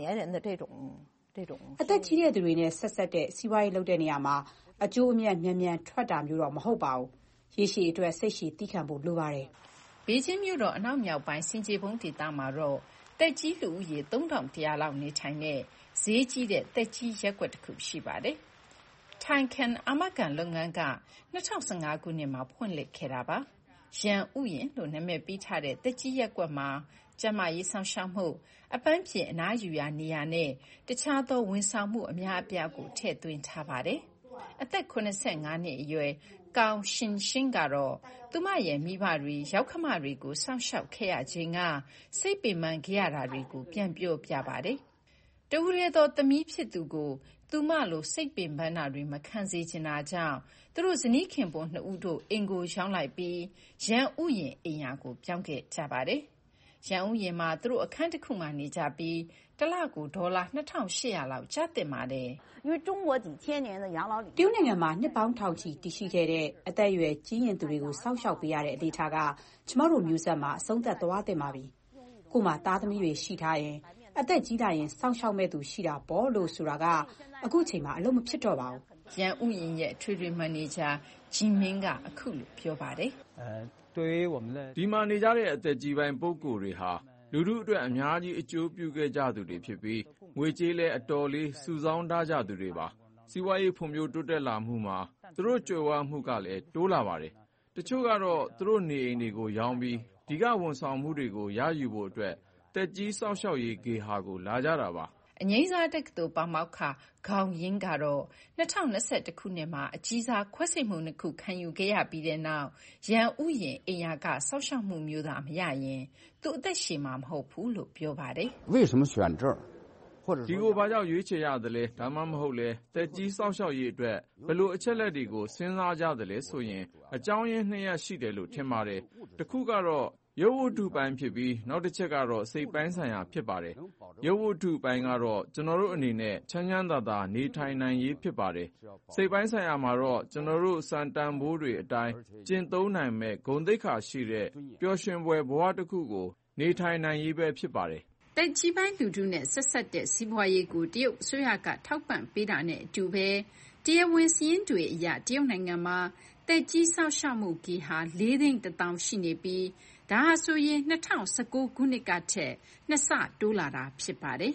အသက်ကြီးတဲ့သူတွေနဲ့ဆက်ဆက်တဲ့စီးပွားရေးလုပ်တဲ့နေရာမှာအကျိုးအမြတ်မြန်မြန်ထွက်တာမျိုးတော့မဟုတ်ပါဘူး။ရေရှည်အတွက်စိတ်ရှည်သည်းခံဖို့လိုပါတယ်။ဘေကျင်းမြို့တော်အနောက်မြောက်ပိုင်းစင်ကြေဘုံဒေသမှာတော့သက်ကြီးလူဦးရေ3,100လောက်နေထိုင်တဲ့ဈေးကြီးတဲ့သက်ကြီးရပ်ကွက်တစ်ခုရှိပါတယ်။ထိုင်ကန်အာမခံလုပ်ငန်းက2015ခုနှစ်မှာဖွင့်လှစ်ခဲ့တာပါ။ရန်ဥယျာဉ်လို့နာမည်ပေးထားတဲ့သက်ကြီးရပ်ကွက်မှာကျန်းမာရေးဆောင်ရှောက်မှုအပန်းဖြေအနားယူရာနေရာနဲ့တခြားသောဝန်ဆောင်မှုအများအပြားကိုထည့်သွင်းထားပါတယ်။အသက်85နှစ်အရွယ်ကောင်ရှင်ရှင်ကတော့သူမရဲ့မိဘတွေရောက်ခမတွေကိုစောင့်ရှောက်ခဲ့ရခြင်းကစိတ်ပင်ပန်းခဲ့ရတာတွေကိုပြန်ပြောပြပါတယ်။တဦးရဲသောသမီးဖြစ်သူကိုသူမလိုစိတ်ပင်ပန်းတာတွေမခံစေချင်တာကြောင့်သူတို့ဇနီးခင်ပွန်း2ဦးတို့အင်ကိုရောင်းလိုက်ပြီးရန်ဥယျာဉ်အိမ်ယာကိုပြောင်းခဲ့ကြပါတယ်။ရန်ဥယျာဉ်မှာသူတို့အခန်းတစ်ခုမှာနေကြပြီးတစ်လကိုဒေါ်လာ2,800လောက်ကျသင့်ပါတယ်။တရုတ်နိုင်ငံမှာနှစ်ပေါင်းထောင်ချီတည်ရှိခဲ့တဲ့အသက်အရွယ်ကြီးရင့်သူတွေကိုစောင့်ရှောက်ပေးရတဲ့အနေအထားကကျမတို့မျိုးဆက်မှာအဆုံးသတ်သွားသင့်ပါပြီ။ကို့မှာသားသမီးတွေရှိထားရင်အသက်ကြီးလာရင်စောင့်ရှောက်မဲ့သူရှိတာပေါ့လို့ဆိုတာကအခုချိန်မှာအလုံးမဖြစ်တော့ပါဘူး။ရန်ဥယျာဉ်ရဲ့ထွေထွေမန်နေဂျာဂျင်မင်းကအခုလိုပြောပါတယ်။ဒီမှာနေကြတဲ့အသက်ကြီးပိုင်းပုဂ္ဂိုလ်တွေဟာလူထုအတွက်အများကြီးအကျိုးပြုခဲ့ကြသူတွေဖြစ်ပြီးငွေကြေးလည်းအတော်လေးစုဆောင်းထားကြသူတွေပါ။စီးပွားရေးဖွံ့ဖြိုးတိုးတက်လာမှုမှာသူတို့ကြွယ်ဝမှုကလည်းတိုးလာပါတယ်။တချို့ကတော့သူတို့နေအိမ်တွေကိုရောင်းပြီးဒီကဝန်ဆောင်မှုတွေကိုရယူဖို့အတွက်သက်ကြီးစောင့်ရှောက်ရေးဂေဟာကိုလာကြတာပါ။အငိမ့်စားတက္ကသိုလ်ပါမောက္ခခေါင်ရင်းကတော့2021ခုနှစ်မှာအကြီးစားခွဲစိတ်မှု2ခုခံယူခဲ့ရပြီးတဲ့နောက်ရန်ဥယျာဉ်အိမ်ယာကစောင့်ရှောက်မှုမျိုးသာမရရင်သူအသက်ရှည်မှာမဟုတ်ဘူးလို့ပြောပါတယ်။ဒီကိုဘာကြောင့်ရွေးချယ်ရသလဲဒါမှမဟုတ်လဲသက်ကြီးစောင့်ရှောက်ရေးအတွက်ဘယ်လိုအချက်လက်တွေကိုစဉ်းစားကြသလဲဆိုရင်အကြောင်းရင်း2ရပ်ရှိတယ်လို့ထင်ပါတယ်။တစ်ခုကတော့ရုပ်ဝတ္ထုပိုင်းဖြစ်ပြီးနောက်တစ်ချက်ကတော့စိတ်ပိုင်းဆိုင်ရာဖြစ်ပါတယ်။ရုပ်ဝတ္ထုပိုင်းကတော့ကျွန်တော်တို့အနေနဲ့ချမ်းချမ်းသာသာနေထိုင်နိုင်ရေးဖြစ်ပါတယ်။စိတ်ပိုင်းဆိုင်ရာမှာတော့ကျွန်တော်တို့စံတန်ဖိုးတွေအတိုင်းကျင့်သုံးနိုင်မဲ့ဂုဏ်သိက္ခာရှိတဲ့ပျော်ရွှင်ဖွယ်ဘဝတစ်ခုကိုနေထိုင်နိုင်ရေးပဲဖြစ်ပါတယ်။သက်ကြီးပိုင်းလူထုနဲ့ဆက်ဆက်တဲ့စီးပွားရေးကိုတရုတ်အစိုးရကထောက်ပံ့ပေးတာနဲ့အတူပဲတရားဝင်စာရင်းတွေအရတရုတ်နိုင်ငံမှာသက်ကြီးစောင့်ရှောက်မှုဂေဟာ4,100,000ရှိနေပြီးဒါဟာဆိုရင်2019ခုနှစ်ကထက်2ဆတိုးလာတာဖြစ်ပါတယ်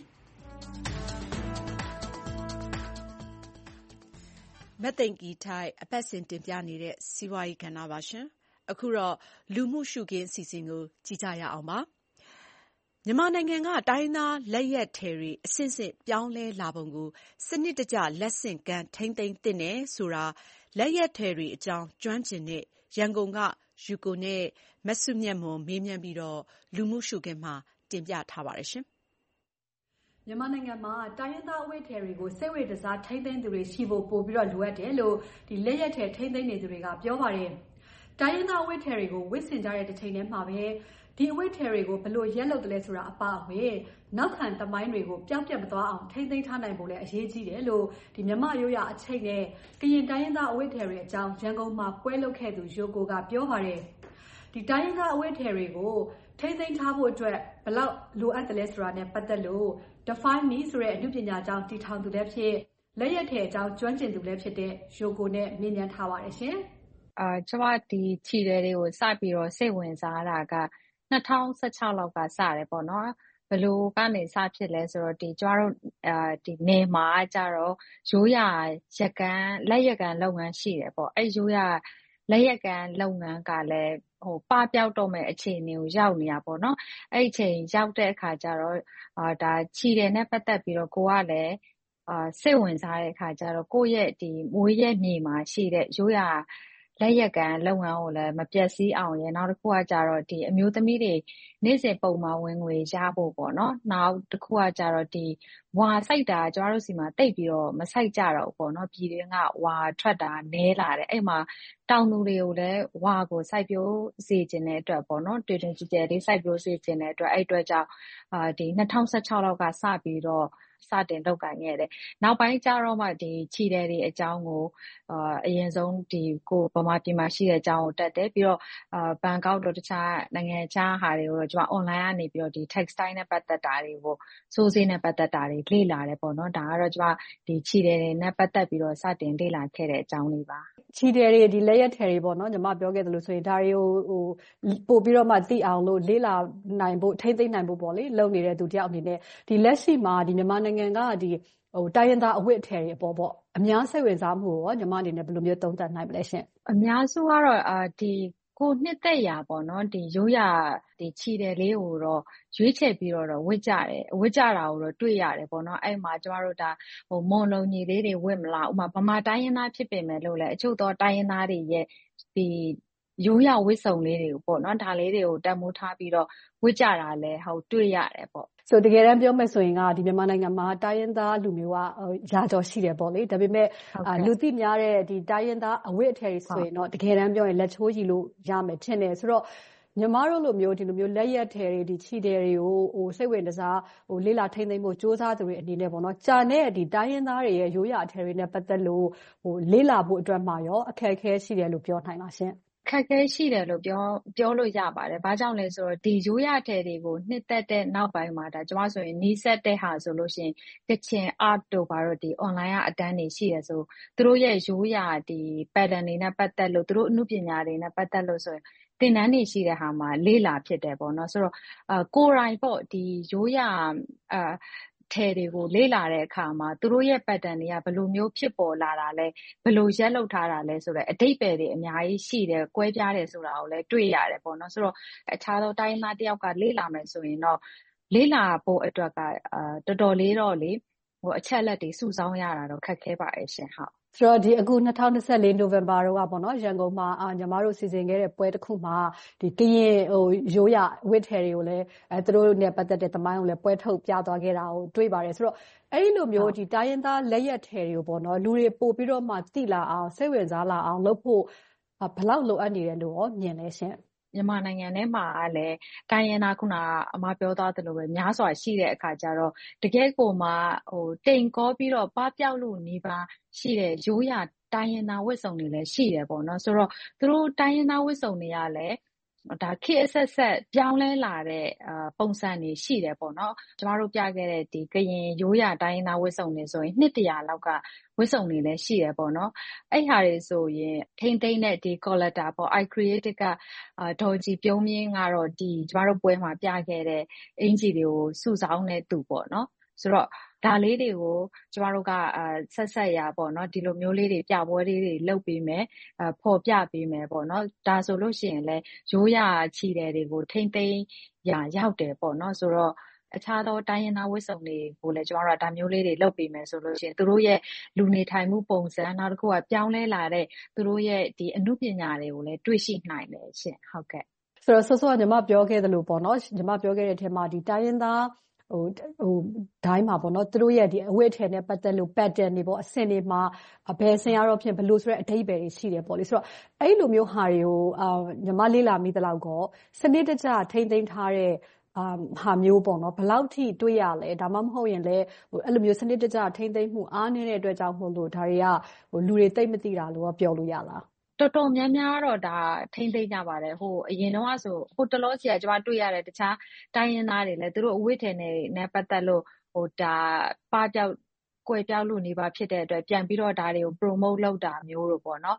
။မသိင်္ဂီထိုက်အပတ်စဉ်တင်ပြနေတဲ့စီးပွားရေးကဏ္ဍပါရှင်။အခုတော့လူမှုရှုခင်းအစီအစဉ်ကိုကြည့်ကြရအောင်ပါ။မြန်မာနိုင်ငံကတိုင်းရင်းသားလက်ရက်ထည်တွေအဆင့်ဆင့်ပြောင်းလဲလာပုံကိုစနစ်တကျလက်ဆင့်ကမ်းထိန်းသိမ်းသင့်တယ်ဆိုတာလက်ရက်ထည်တွေအကြောင်းကျွမ်းကျင်တဲ့ရန်ကုန်ကယူကိုနဲ့မစုမြတ်မွန်မေးမြန်းပြီးတော့လူမှုရှုခင်းမှာတင်ပြထားပါတယ်ရှင်။မြန်မာနိုင်ငံမှာတိုင်းရင်းသားအဝတ်ထည်တွေကိုစိတ်ဝိတ္စားထိန်းသိမ်းသူတွေရှိဖို့ပို့ပြီးတော့လိုအပ်တယ်လို့ဒီလက်ရက်ထည်ထိန်းသိမ်းနေသူတွေကပြောပါတယ်။တိုင်းရင်းသားအဝတ်ထည်တွေကိုဝတ်ဆင်ကြတဲ့တစ်ချိန်တည်းမှာပဲဒီအဝတ်ထည်တွေကိုဘယ်လိုရက်လုပ်တယ်လဲဆိုတာအပါအဝင်နောက်ခံသမိုင်းတွေကိုပျောက်ပြတ်မသွားအောင်ထိန်းသိမ်းထားနိုင်ဖို့လည်းအရေးကြီးတယ်လို့ဒီမြန်မာရိုးရာအချိတ်နဲ့ကရင်တိုင်းရင်းသားအဝတ်ထည်တွေအကြောင်းရန်ကုန်မှာပွဲလုပ်ခဲ့သူရိုကိုကပြောပါတယ်။ဒီတိုင်းရင်းသားအဝတ်ထည်တွေကိုထိန်းသိမ်းထားဖို့အတွက်ဘယ်လောက်လိုအပ်တယ်လဲဆိုတာနဲ့ပတ်သက်လို့ Define Me ဆိုတဲ့အမှုပညာကျောင်းတည်ထောင်သူလည်းဖြစ်လက်ရက်ထည်အကြောင်းကျွမ်းကျင်သူလည်းဖြစ်တဲ့ရိုကိုနဲ့မေးမြန်းထားပါတယ်ရှင်ကျမဒီခြေတယ်တွေကိုစပြီးတော့စိတ်ဝင်စားတာက2016လောက်ကစတယ်ပေါ့နော်ဘယ်လိုကနေစဖြစ်လဲဆိုတော့ကျမတို့ဒီနယ်မှာကြတော့ရိုးရာရက်ကန်လက်ရက်ကန်လုပ်ငန်းရှိတယ်ပေါ့အဲ့ရိုးရာလက်ရက်ကန်လုပ်ငန်းကလည်းပပျောက်တော့မဲ့အခြေအနေကိုရောက်နေတာပေါ့နော်အဲ့အချိန်ရောက်တဲ့အခါကျတော့ဒါခြေတယ်နဲ့ပတ်သက်ပြီးတော့ကိုကလည်းစိတ်ဝင်စားတဲ့အခါကျတော့ကိုယ့်ရဲ့ဒီမွေးရက်မြေမှာရှိတဲ့ရိုးရာလက်ရက်ကန်လုပ်ငန်းကိုလည်းမပြတ်စည်းအောင်ရနောက်တစ်ခုကကြတော့ဒီအမျိုးသမီးတွေနေ့စဉ်ပုံမှန်ဝင်ငွေရဖို့ပေါ့နော်နောက်တစ်ခုကကြတော့ဒီဝါစိုက်တာကျမတို့စီမှာတိတ်ပြီးတော့မစိုက်ကြတော့ဘူးပေါ့နော်ပြည်တွင်းကဝါထွက်တာနဲလာတယ်အဲ့မှာတောင်သူတွေကိုလည်းဝါကိုစိုက်ပျိုးစေခြင်းတဲ့အတွက်ပေါ့နော်တွေ့တွေ့ကြည်ကြည်လေးစိုက်ပျိုးစေခြင်းတဲ့အတွက်အဲ့အတွက်ကြောင့်ဒီ2016လောက်ကစပြီးတော့စတင်လုပ်ကိုင်ခဲ့တယ်နောက်ပိုင်းကျတော့မှဒီခြေတယ်တွေအကြောင်းကိုအရင်ဆုံးဒီကိုဗမာပြည်မှာရှိတဲ့အကြောင်းကိုတက်တယ်ပြီးတော့ဘန်ကောက်တို့တခြားနိုင်ငံခြားဟာတွေကိုတော့ကျွန်မ online ကနေပြီးတော့ဒီ textile နဲ့ပတ်သက်တာတွေကိုစိုးစေးနဲ့ပတ်သက်တာတွေလေ့လာတယ်ပေါ့နော်ဒါကတော့ကျွန်မဒီခြေတယ်တွေနဲ့ပတ်သက်ပြီးတော့စတင်လေ့လာခဲ့တဲ့အကြောင်းလေးပါခြေတယ်တွေဒီလက်ရက်ထည်တွေပေါ့နော်ညီမပြောခဲ့သလိုဆိုရင်ဒါတွေကိုပို့ပြီးတော့မှသိအောင်လို့လေ့လာနိုင်ဖို့ထိမ့်သိမ့်နိုင်ဖို့ပေါ့လေလုပ်နေတဲ့သူတယောက်အနေနဲ့ဒီလက်ရှိမှာဒီမြန်မာနိုင်ငံကဒီတိုင်းရင်းသားအဝတ်အထည်တွေအပေါ်ပေါ့အများစိတ်ဝင်စားမှုကိုညီမအနေနဲ့ဘယ်လိုမျိုးသုံးသပ်နိုင်မလဲရှင်အများစုကတော့ဒီကိုနှစ်သက်ရာပေါ့နော်ဒီရိုးရာဒီခြေတယ်လေးကိုတော့ရွေးချယ်ပြီးတော့ဝတ်ကြတယ်ဝတ်ကြတာကိုတော့တွေ့ရတယ်ပေါ့နော်အဲ့မှာကျမတို့ဒါမွန်လုံညီလေးတွေဝတ်မလားဥပမာဗမာတိုင်းရင်းသားဖြစ်ပေမဲ့လို့လည်းအချို့သောတိုင်းရင်းသားတွေရဲ့ဒီရိုးရာဝတ်စုံလေးတွေကိုပေါ့နော်ဒါလေးတွေကိုတန်ဖိုးထားပြီးတော့ဝတ်ကြတာလည်းတွေ့ရတယ်ပေါ့ဆိုတကယ်တမ်းပြောမယ်ဆိုရင်ကဒီမြန်မာနိုင်ငံမှာတိုင်းရင်းသားလူမျိုးကရာကျော်ရှိတယ်ပေါ့လေဒါပေမဲ့လူသိများတဲ့ဒီတိုင်းရင်းသားအဝတ်အထည်တွေဆိုရင်တော့တကယ်တမ်းပြောရင်လက်ချိုးရည်လို့ရမယ်ထင်တယ်ဆိုတော့ညီမတို့လိုမျိုးဒီလိုမျိုးလက်ရက်ထည်တွေဒီခြေတယ်တွေကိုစိတ်ဝင်စားလေ့လာထိန်းသိမ်းဖို့စ조사သူတွေအနေနဲ့ပေါ့နော်ကြာတဲ့ဒီတိုင်းရင်းသားတွေရဲ့ရိုးရာအထည်တွေနဲ့ပတ်သက်လို့လေ့လာဖို့အတွက်မှာရောအခက်အခဲရှိတယ်လို့ပြောနိုင်လားရှင်ခက်ခဲရှိတယ်လို့ပြောလို့ရပါတယ်။ဘာကြောင့်လဲဆိုတော့ဒီရိုးရာထည်တွေကိုနှစ်သက်တဲ့နောက်ပိုင်းမှာဒါကျမဆိုရင်နီးစပ်တဲ့ဟာဆိုလို့ရှိရင်ကချင် art တို့ဘာလို့ဒီ online ကအတန်းတွေရှိရဆိုသူတို့ရဲ့ရိုးရာဒီ pattern တွေနဲ့ပတ်သက်လို့သူတို့အမှုပညာတွေနဲ့ပတ်သက်လို့ဆိုရင်သင်တန်းတွေရှိတဲ့ဟာမှာလေ့လာဖြစ်တယ်ပေါ့နော်ဆိုတော့ကိုယ်တိုင်ပေါ့ဒီရိုးရာထည်တွေကိုလေ့လာတဲ့အခါမှာသူတို့ရဲ့ pattern တွေကဘယ်လိုမျိုးဖြစ်ပေါ်လာတာလဲဘယ်လိုရက်လုပ်ထားတာလဲဆိုတော့အဓိပ္ပာယ်တွေအများကြီးရှိတယ်ကွဲပြားတယ်ဆိုတာကိုလည်းတွေ့ရတယ်ပေါ့နော်ဆိုတော့အခြားသောတိုင်းသားတယောက်ကလေ့လာမယ်ဆိုရင်တော့လေ့လာဖို့အတွက်ကတော်တော်လေးတော့လေအချက်လက်တွေစုဆောင်းရတာတော့ခက်ခဲပါတယ်ရှင်ဟုတ်ဆိုတော့ဒီအခု2024နိုဝင်ဘာတော့ပေါ့နော်ရန်ကုန်မှာညီမတို့စီစဉ်ခဲ့တဲ့ပွဲတစ်ခုမှာဒီကရင်ရိုးရာဝတ်ထည်တွေကိုလည်းသူတို့နဲ့ပတ်သက်တဲ့သမိုင်းကိုလည်းပွဲထုတ်ပြသွားခဲ့တာကိုတွေ့ပါတယ်ဆိုတော့အဲ့ဒီလိုမျိုးဒီတိုင်းရင်းသားလက်ရက်ထည်တွေကိုပေါ့နော်လူတွေပို့ပြီးတော့မှသိလာအောင်စိတ်ဝင်စားလာအောင်လုပ်ဖို့ဘယ်လောက်လိုအပ်နေတယ်လို့ရောမြင်လဲရှင်မြန်မာနိုင်ငံထဲမှာလည်းတိုင်းရင်းသားခုနအမပြောသွားသလိုပဲများစွာရှိတဲ့အခါကျတော့တကယ်ကိုမှတိမ်ကောပြီးတော့ပပျောက်လို့နေပါရှိတဲ့ရိုးရာတိုင်းရင်းသားဝတ်စုံတွေလည်းရှိတယ်ပေါ့နော်ဆိုတော့သူတို့တိုင်းရင်းသားဝတ်စုံတွေကလည်းဒါခေတ်အဆက်ဆက်ပြောင်းလဲလာတဲ့ပုံစံတွေရှိတယ်ပေါ့နော်ကျမတို့ပြခဲ့တဲ့ဒီကရင်ရိုးရာတိုင်းရင်းသားဝတ်စုံတွေဆိုရင်100လောက်ကဝတ်စုံတွေလည်းရှိတယ်ပေါ့နော်အဲ့ဟာတွေဆိုရင်ထိမ့်သိမ့်တဲ့ဒီ collector ပေါ့ I created ကဒေါ်ကြီးပြုံးမြင့်ကတော့ဒီကျမတို့ပွဲမှာပြခဲ့တဲ့အင်ဂျီတွေကိုစုဆောင်းတဲ့သူပေါ့နော်ဆိုတော့ဒါလေးတွေကိုကျမတို့ကဆက်ရပေါ့နော်ဒီလိုမျိုးလေးတွေပြပွဲလေးတွေလုပ်ပေးမယ်ပေါ်ပြပေးမယ်ပေါ့နော်ဒါဆိုလို့ရှိရင်လည်းရိုးရာခြေတယ်တွေကိုထိမ့်သိမ်းရာရောက်တယ်ပေါ့နော်ဆိုတော့အခြားသောတိုင်းရင်းသားဝတ်စုံတွေကိုလည်းကျမတို့ကဒါမျိုးလေးတွေလုပ်ပေးမယ်ဆိုလို့ရှိရင်သူတို့ရဲ့လူနေထိုင်မှုပုံစံနောက်တစ်ခုကပြောင်းလဲလာတဲ့သူတို့ရဲ့ဒီအမှုပညာတွေကိုလည်းတွေ့ရှိနိုင်တယ်ရှင်ဟုတ်ကဲ့ဆိုတော့ဆော့ညီမပြောခဲ့သလိုပေါ့နော်ညီမပြောခဲ့တဲ့အထက်မှာဒီတိုင်းရင်းသားတိုင်းမှာပေါ့နော်သူတို့ရဲ့ဒီအဝတ်အထည်နဲ့ပတ်သက်လို့ pattern တွေပေါ့အဆင့်တွေမှာဘယ်ဆင်ရတော့ဖြင့်ဘယ်လိုဆိုတဲ့အဓိပ္ပာယ်တွေရှိတယ်ပေါ့လေဆိုတော့အဲ့လိုမျိုးဟာတွေကိုညီမလေးလာမိသလောက်ကောစနစ်တကျထိမ့်သိမ်းထားတဲ့ဟာမျိုးပေါ့နော်ဘယ်လောက်ထိတွေ့ရလဲဒါမှမဟုတ်ရင်လည်းအဲ့လိုမျိုးစနစ်တကျထိမ့်သိမ်းမှုအားနည်းတဲ့အတွက်ကြောင့်မို့လို့ဒါတွေကလူတွေသိမ့်မသိတာလို့ပြောလို့ရလားတော်တော်များများတော့ဒါထိမ့်သိမ့်ကြပါတယ်အရင်တော့ဆိုတလောစီကကျွန်မတွေ့ရတဲ့တခြားတိုင်းရင်းသားတွေလည်းသူတို့အဝတ်ထည်နဲ့ပတ်သက်လို့ဒါပပျောက်ကွယ်ပြောက်လို့နေပါဖြစ်တဲ့အတွက်ပြန်ပြီးတော့ဒါတွေကို promote လုပ်တာမျိုးလို့ပေါ့နော်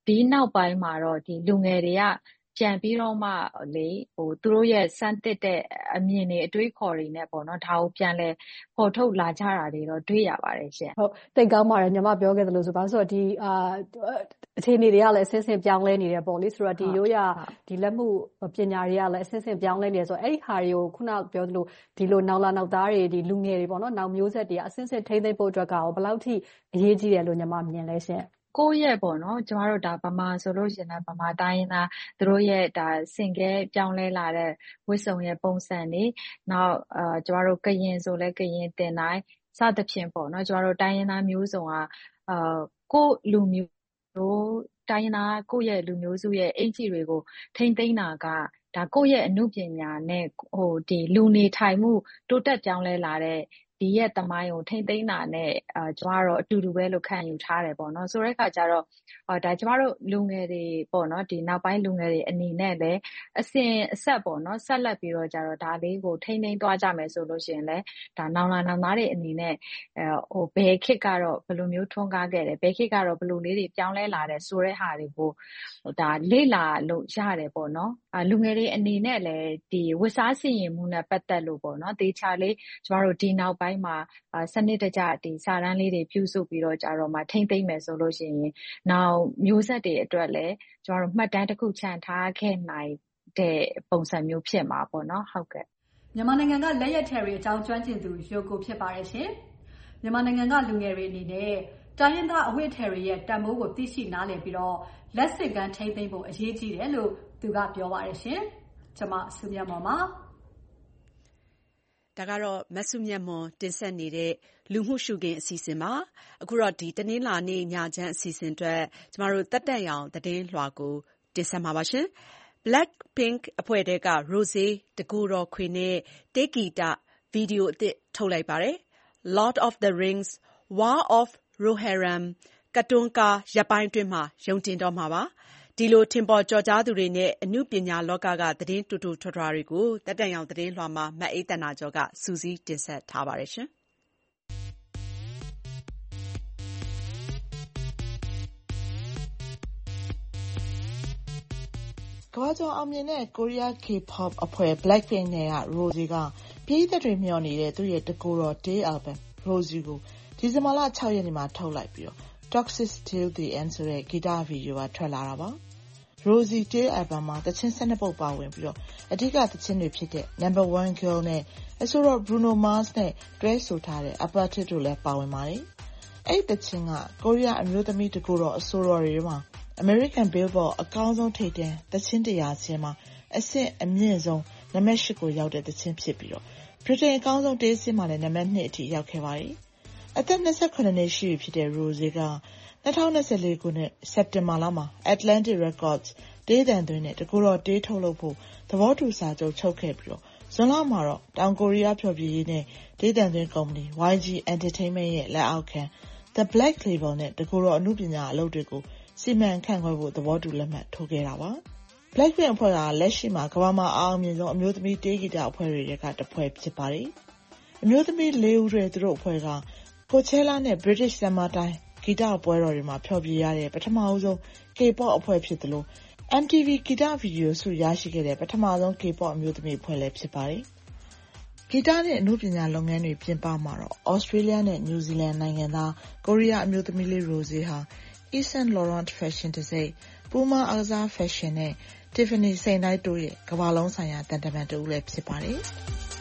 ဒီနောက်ပိုင်းမှာတော့ဒီလူငယ်တွေကပြန်ပြီးတော့မှလေသူတို့ရဲ့စမ်းသစ်တဲ့အမြင်တွေအတွေးခေါ်တွေနဲ့ပေါ့နော်ဒါကိုပြန်လဲပေါ်ထုတ်လာကြတာတွေတော့တွေ့ရပါတယ်ရှင်ဟုတ်တိတ်ကောင်းပါတယ်ညီမပြောခဲ့သလိုဆိုပါဆိုတော့ဒီအခြေအနေတွေကလည်းအဆင့်ဆင့်ပြောင်းလဲနေတယ်ပေါ့လေဆိုတော့ဒီရိုးရဒီလက်မှုပညာတွေကလည်းအဆင့်ဆင့်ပြောင်းလဲနေတယ်ဆိုတော့အဲ့ဒီဟာတွေကိုခုနပြောသလိုဒီလိုနောက်လာနောက်သားတွေဒီလူငယ်တွေပေါ့နော်နောက်မျိုးဆက်တွေကအဆင့်ဆင့်ထိန်းသိမ်းဖို့အတွက်ကဘယ်လောက်ထိအရေးကြီးတယ်လို့ညီမမြင်လဲရှင်ကိုယ့်ရဲ့ပေါ့နော်ကျမတို့ဒါဗမာဆိုလို့ရှင်ဗမာတိုင်းရင်းသားသူတို့ရဲ့ဒါစင်ကဲပြောင်းလဲလာတဲ့ဝတ်စုံရဲ့ပုံစံတွေနောက်ကျမတို့ကရင်ဆိုလဲကရင်တင်တိုင်းစသဖြင့်ပေါ့နော်ကျမတို့တိုင်းရင်းသားမျိုးစုံကိုယ့်လူမျိုးတိုင်းရင်းသားကိုယ့်ရဲ့လူမျိုးစုရဲ့အင်ဂျီတွေကိုထိမ့်သိမ်းတာကဒါကိုယ့်ရဲ့အမှုပညာနဲ့ဒီလူနေထိုင်မှုတိုးတက်ပြောင်းလဲလာတဲ့ဒီရဲ့သမိုင်းကိုထိမ့်သိမ်းတာနဲ့ကျမတို့အတူတူပဲလို့ခံယူထားတယ်ပေါ့နော်ဆိုတဲ့အခါကျတော့ဒါကျမတို့လူငယ်တွေပေါ့နော်ဒီနောက်ပိုင်းလူငယ်တွေအနေနဲ့လည်းအစဉ်အဆက်ပေါ့နော်ဆက်လက်ပြီးတော့ကျတော့ဒါလေးကိုထိမ့်သိမ်းသွားကြမယ်ဆိုလို့ရှိရင်လည်းဒါနောင်လာနောင်သားတွေအနေနဲ့ဘယ်ခေတ်ကတော့ဘယ်လိုမျိုးထွန်းကားခဲ့တယ်ဘယ်ခေတ်ကတော့ဘယ်လိုလေးတွေပြောင်းလဲလာတယ်ဆိုတဲ့ဟာတွေကိုဒါလေ့လာလို့ရတယ်ပေါ့နော်လူငယ်တွေအနေနဲ့လည်းဒီဝတ်စားဆင်ရင်မှုနဲ့ပတ်သက်လို့ပေါ့နော်တေချာလေးကျမတို့ဒီနောက်ပိုင်းမှာစနစ်တကျဒီစာတမ်းလေးတွေပြုစုပြီးတော့ကြတော့မှထိမ့်သိမ့်မယ်ဆိုလို့ရှိရင်နောက်မျိုးဆက်တွေအတွက်လည်းကျမတို့မှတ်တမ်းတစ်ခုချန်ထားခဲ့နိုင်တဲ့ပုံစံမျိုးဖြစ်မှာပေါ့နော်ဟုတ်ကဲ့မြန်မာနိုင်ငံကလက်ရက်ထည်တွေအကြောင်းကျွမ်းကျင်သူရိုကိုဖြစ်ပါတယ်ရှင်မြန်မာနိုင်ငံကလူငယ်တွေအနေနဲ့တိုင်းရင်းသားအဝတ်ထည်တွေရဲ့တန်ဖိုးကိုသိရှိနားလည်ပြီးတော့လက်စစ်ကမ်းထိမ့်သိမ့်ဖို့အရေးကြီးတယ်လို့သူကပြောပါတယ်ရှင်ကျွန်မစုမြတ်မော်ပါဒါကတော့မဆုမြတ်မွန်တင်ဆက်နေတဲ့လူမှုရှုခင်းအစီအစဉ်ပါအခုတော့ဒီတနင်္လာနေ့ညချမ်းအစီအစဉ်အတွက်ကျမတို့တက်တက်ရောင်သတင်းလွှာကိုတင်ဆက်မှာပါရှင် Blackpink အဖွဲ့တဲက Rosé တကူတော်ခွေနဲ့တေဂီတဗီဒီယိုအသစ်ထုတ်လိုက်ပါတယ် Lord of the Rings War of Rohirrim ကတွန်းကားရပ်ပိုင်းအတွင်းမှာရုံတင်တော့မှာပါဒီလိုထင်ပေါ်ကျော်ကြားသူတွေနဲ့အမှုပညာလောကကသတင်းတူတူထွားထွားတွေကိုတက်တန်ရောင်သတင်းလွှာမှာမတ်အေးတနာကျော်ကစူးစီးတင်ဆက်ထားပါတယ်ရှင်ကမ္ဘာကျော်အောင်မြင်တဲ့ကိုရီးယား K-pop အဖွဲ့ Blackpink နဲ့က Rosé ကပြည်သက်တွေမျှော်နေတဲ့သူ့ရဲ့တကူတော် Day album Rosé ကိုဒီဇင်ဘာလ 6 ရက်နေ့မှာထုတ်လိုက်ပြီးတော့ Toxic Till the End ဆိုတဲ့ဂီတဗီဒီယိုကထွက်လာတာပါ။ Rosé Day album မှာသချင်း 12 ပုဒ်ပါဝင်ပြီးတော့အဓိကသချင်းတွေဖြစ်တဲ့ Number One Girl နဲ့အဆိုတော့ Bruno Mars နဲ့တွဲဆိုထားတဲ့ Apatit တို့လည်းပါဝင်ပါတယ်။အဲ့ဒီသချင်းကကိုရီးယားအမျိုးသမီးတကူတော်အဆိုတော်တွေမှာAmerican Billboard အကောင်းဆုံးထိပ်တန်းသချင်း100ချင်းမှာအဆင့်အမြင့်ဆုံးနံပါတ် 8 ကိုရောက်တဲ့သချင်းဖြစ်ပြီးတော့ဗြိတိန်အကောင်းဆုံးတေးစင်းမှာလည်းနံပါတ် 2 အထိရောက်ခဲ့ပါတယ်။အသက်28နှစ်ရှိပြီဖြစ်တဲ့ Rosé က2024ခုနှစ်စက်တင်ဘာလမှာ Atlantic Records တေးသံသွင်းနဲ့တကူတော်တေးထုတ်လုပ်ဖို့သဘောတူစာချုပ်ချုပ်ခဲ့ပြီးတော့ဇွန်လမှာတော့တောင်ကိုရီးယားဖျော်ဖြေရေးနဲ့တေးသံသွင်းကုမ္ပဏီ YG Entertainment ရဲ့လက်အောက်ခံ The Black Label နဲ့တကူတော်အမှုပညာအလုပ်တွေကိုစီမံခန့်ခွဲဖို့သဘောတူလက်မှတ်ထိုးခဲ့တာပါ။ Blackpink အဖွဲ့ကလက်ရှိမှာကမ္ဘာမှာအောင်မြင်ဆုံးအမျိုးသမီးတေးဂီတအဖွဲ့တွေကတစ်ဖွဲ့ဖြစ်ပါတယ်။အမျိုးသမီး 4 ဦးတွေသူတို့အဖွဲ့က Coachella နဲ့ British Summertime ဂီတပွဲတော်တွေမှာဖျော်ဖြေရတဲ့ပထမဆုံး K-pop အဖွဲ့ဖြစ်သလို MTV ဂီတဗီဒီယိုဆုရရှိခဲ့တဲ့ပထမဆုံး K-pop အမျိုးသမီးအဖွဲ့လည်းဖြစ်ပါတယ်။ဂီတနဲ့အမှုပညာလုပ်ငန်းတွေပြင်ပမှာတော့ Australia နဲ့ New Zealand နိုင်ငံသားကိုရီးယားအမျိုးသမီးလေး Rosé ဟာYves Saint Laurent Fashion တစိမ့် Puma အကစား Fashion နဲ့ Tiffany စိန်တိုင်းတို့ရဲ့ကမ္ဘာလုံးဆိုင်ရာတန်တမန်တူလည်းဖြစ်ပါတယ်။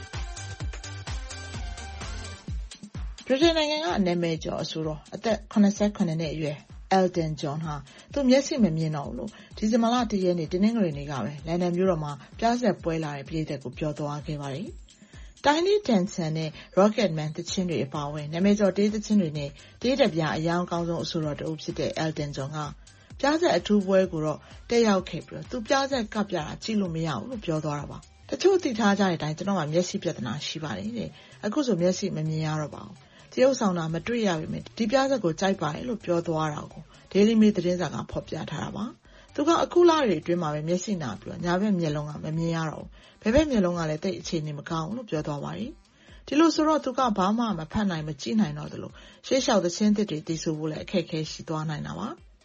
ဗြိတိန်နိုင်ငံကနာမည်ကျော်အဆိုတော်အသက်89နှစ်အရွယ် Elton John ဟာသူမျက်စိမမြင်တော့ဘူးလို့ဒီဇင်ဘာလ 1 ရက်နေ့တနင်္ဂနွေနေ့ကပဲလန်ဒန်မြို့တော်မှာပြဆက်ပွဲလာတဲ့ပြည်သက်ကိုပြောသွားခဲ့ပါတယ်။ Tiny Dancer နဲ့ Rocketman သချင်းတွေအပါအဝင်နာမည်ကျော်တေးသချင်းတွေနဲ့တေးတပြအယောင်ကောင်းဆုံးအဆိုတော်တဦးဖြစ်တဲ့ Elton John ကပြဆက်အထူးပွဲကိုတော့တက်ရောက်ခဲ့ပြီးတော့သူပြဆက်ကပ်ပြတာကြည့်လို့မရဘူးလို့ပြောသွားတာပါ။တချို့သိထားကြတဲ့အတိုင်းကျွန်တော်ကမျက်စိပြဿနာရှိပါတယ်တဲ့။အခုဆိုမျက်စိမမြင်ရတော့ပါဘူး။တရုပ်ဆောင်တာမတွေ့ရပေမဲ့ဒီပြဆက်ကိုကြိုက်ပါတယ်လို့ပြောသွားတာကို Daily Mail သတင်းစာကဖော်ပြထားတာပါ။သူကအခုလတွေအတွင်းမှာပဲမျက်စိနာပြီးတော့ညာဘက်မျက်လုံးကမမြင်ရတော့ဘူး။ဘယ်ဘက်မျက်လုံးကလည်းတိတ်အခြေအနေမကောင်းဘူးလို့ပြောသွားပါတယ်။ဒီလိုဆိုတော့သူကဘာမှမဖတ်နိုင်မကြည့်နိုင်တော့သလိုရှေ့လျှောက်သချင်းသစ်တွေသိဆိုဖို့လည်းအခက်အခဲရှိသွားနိုင်တာပါ။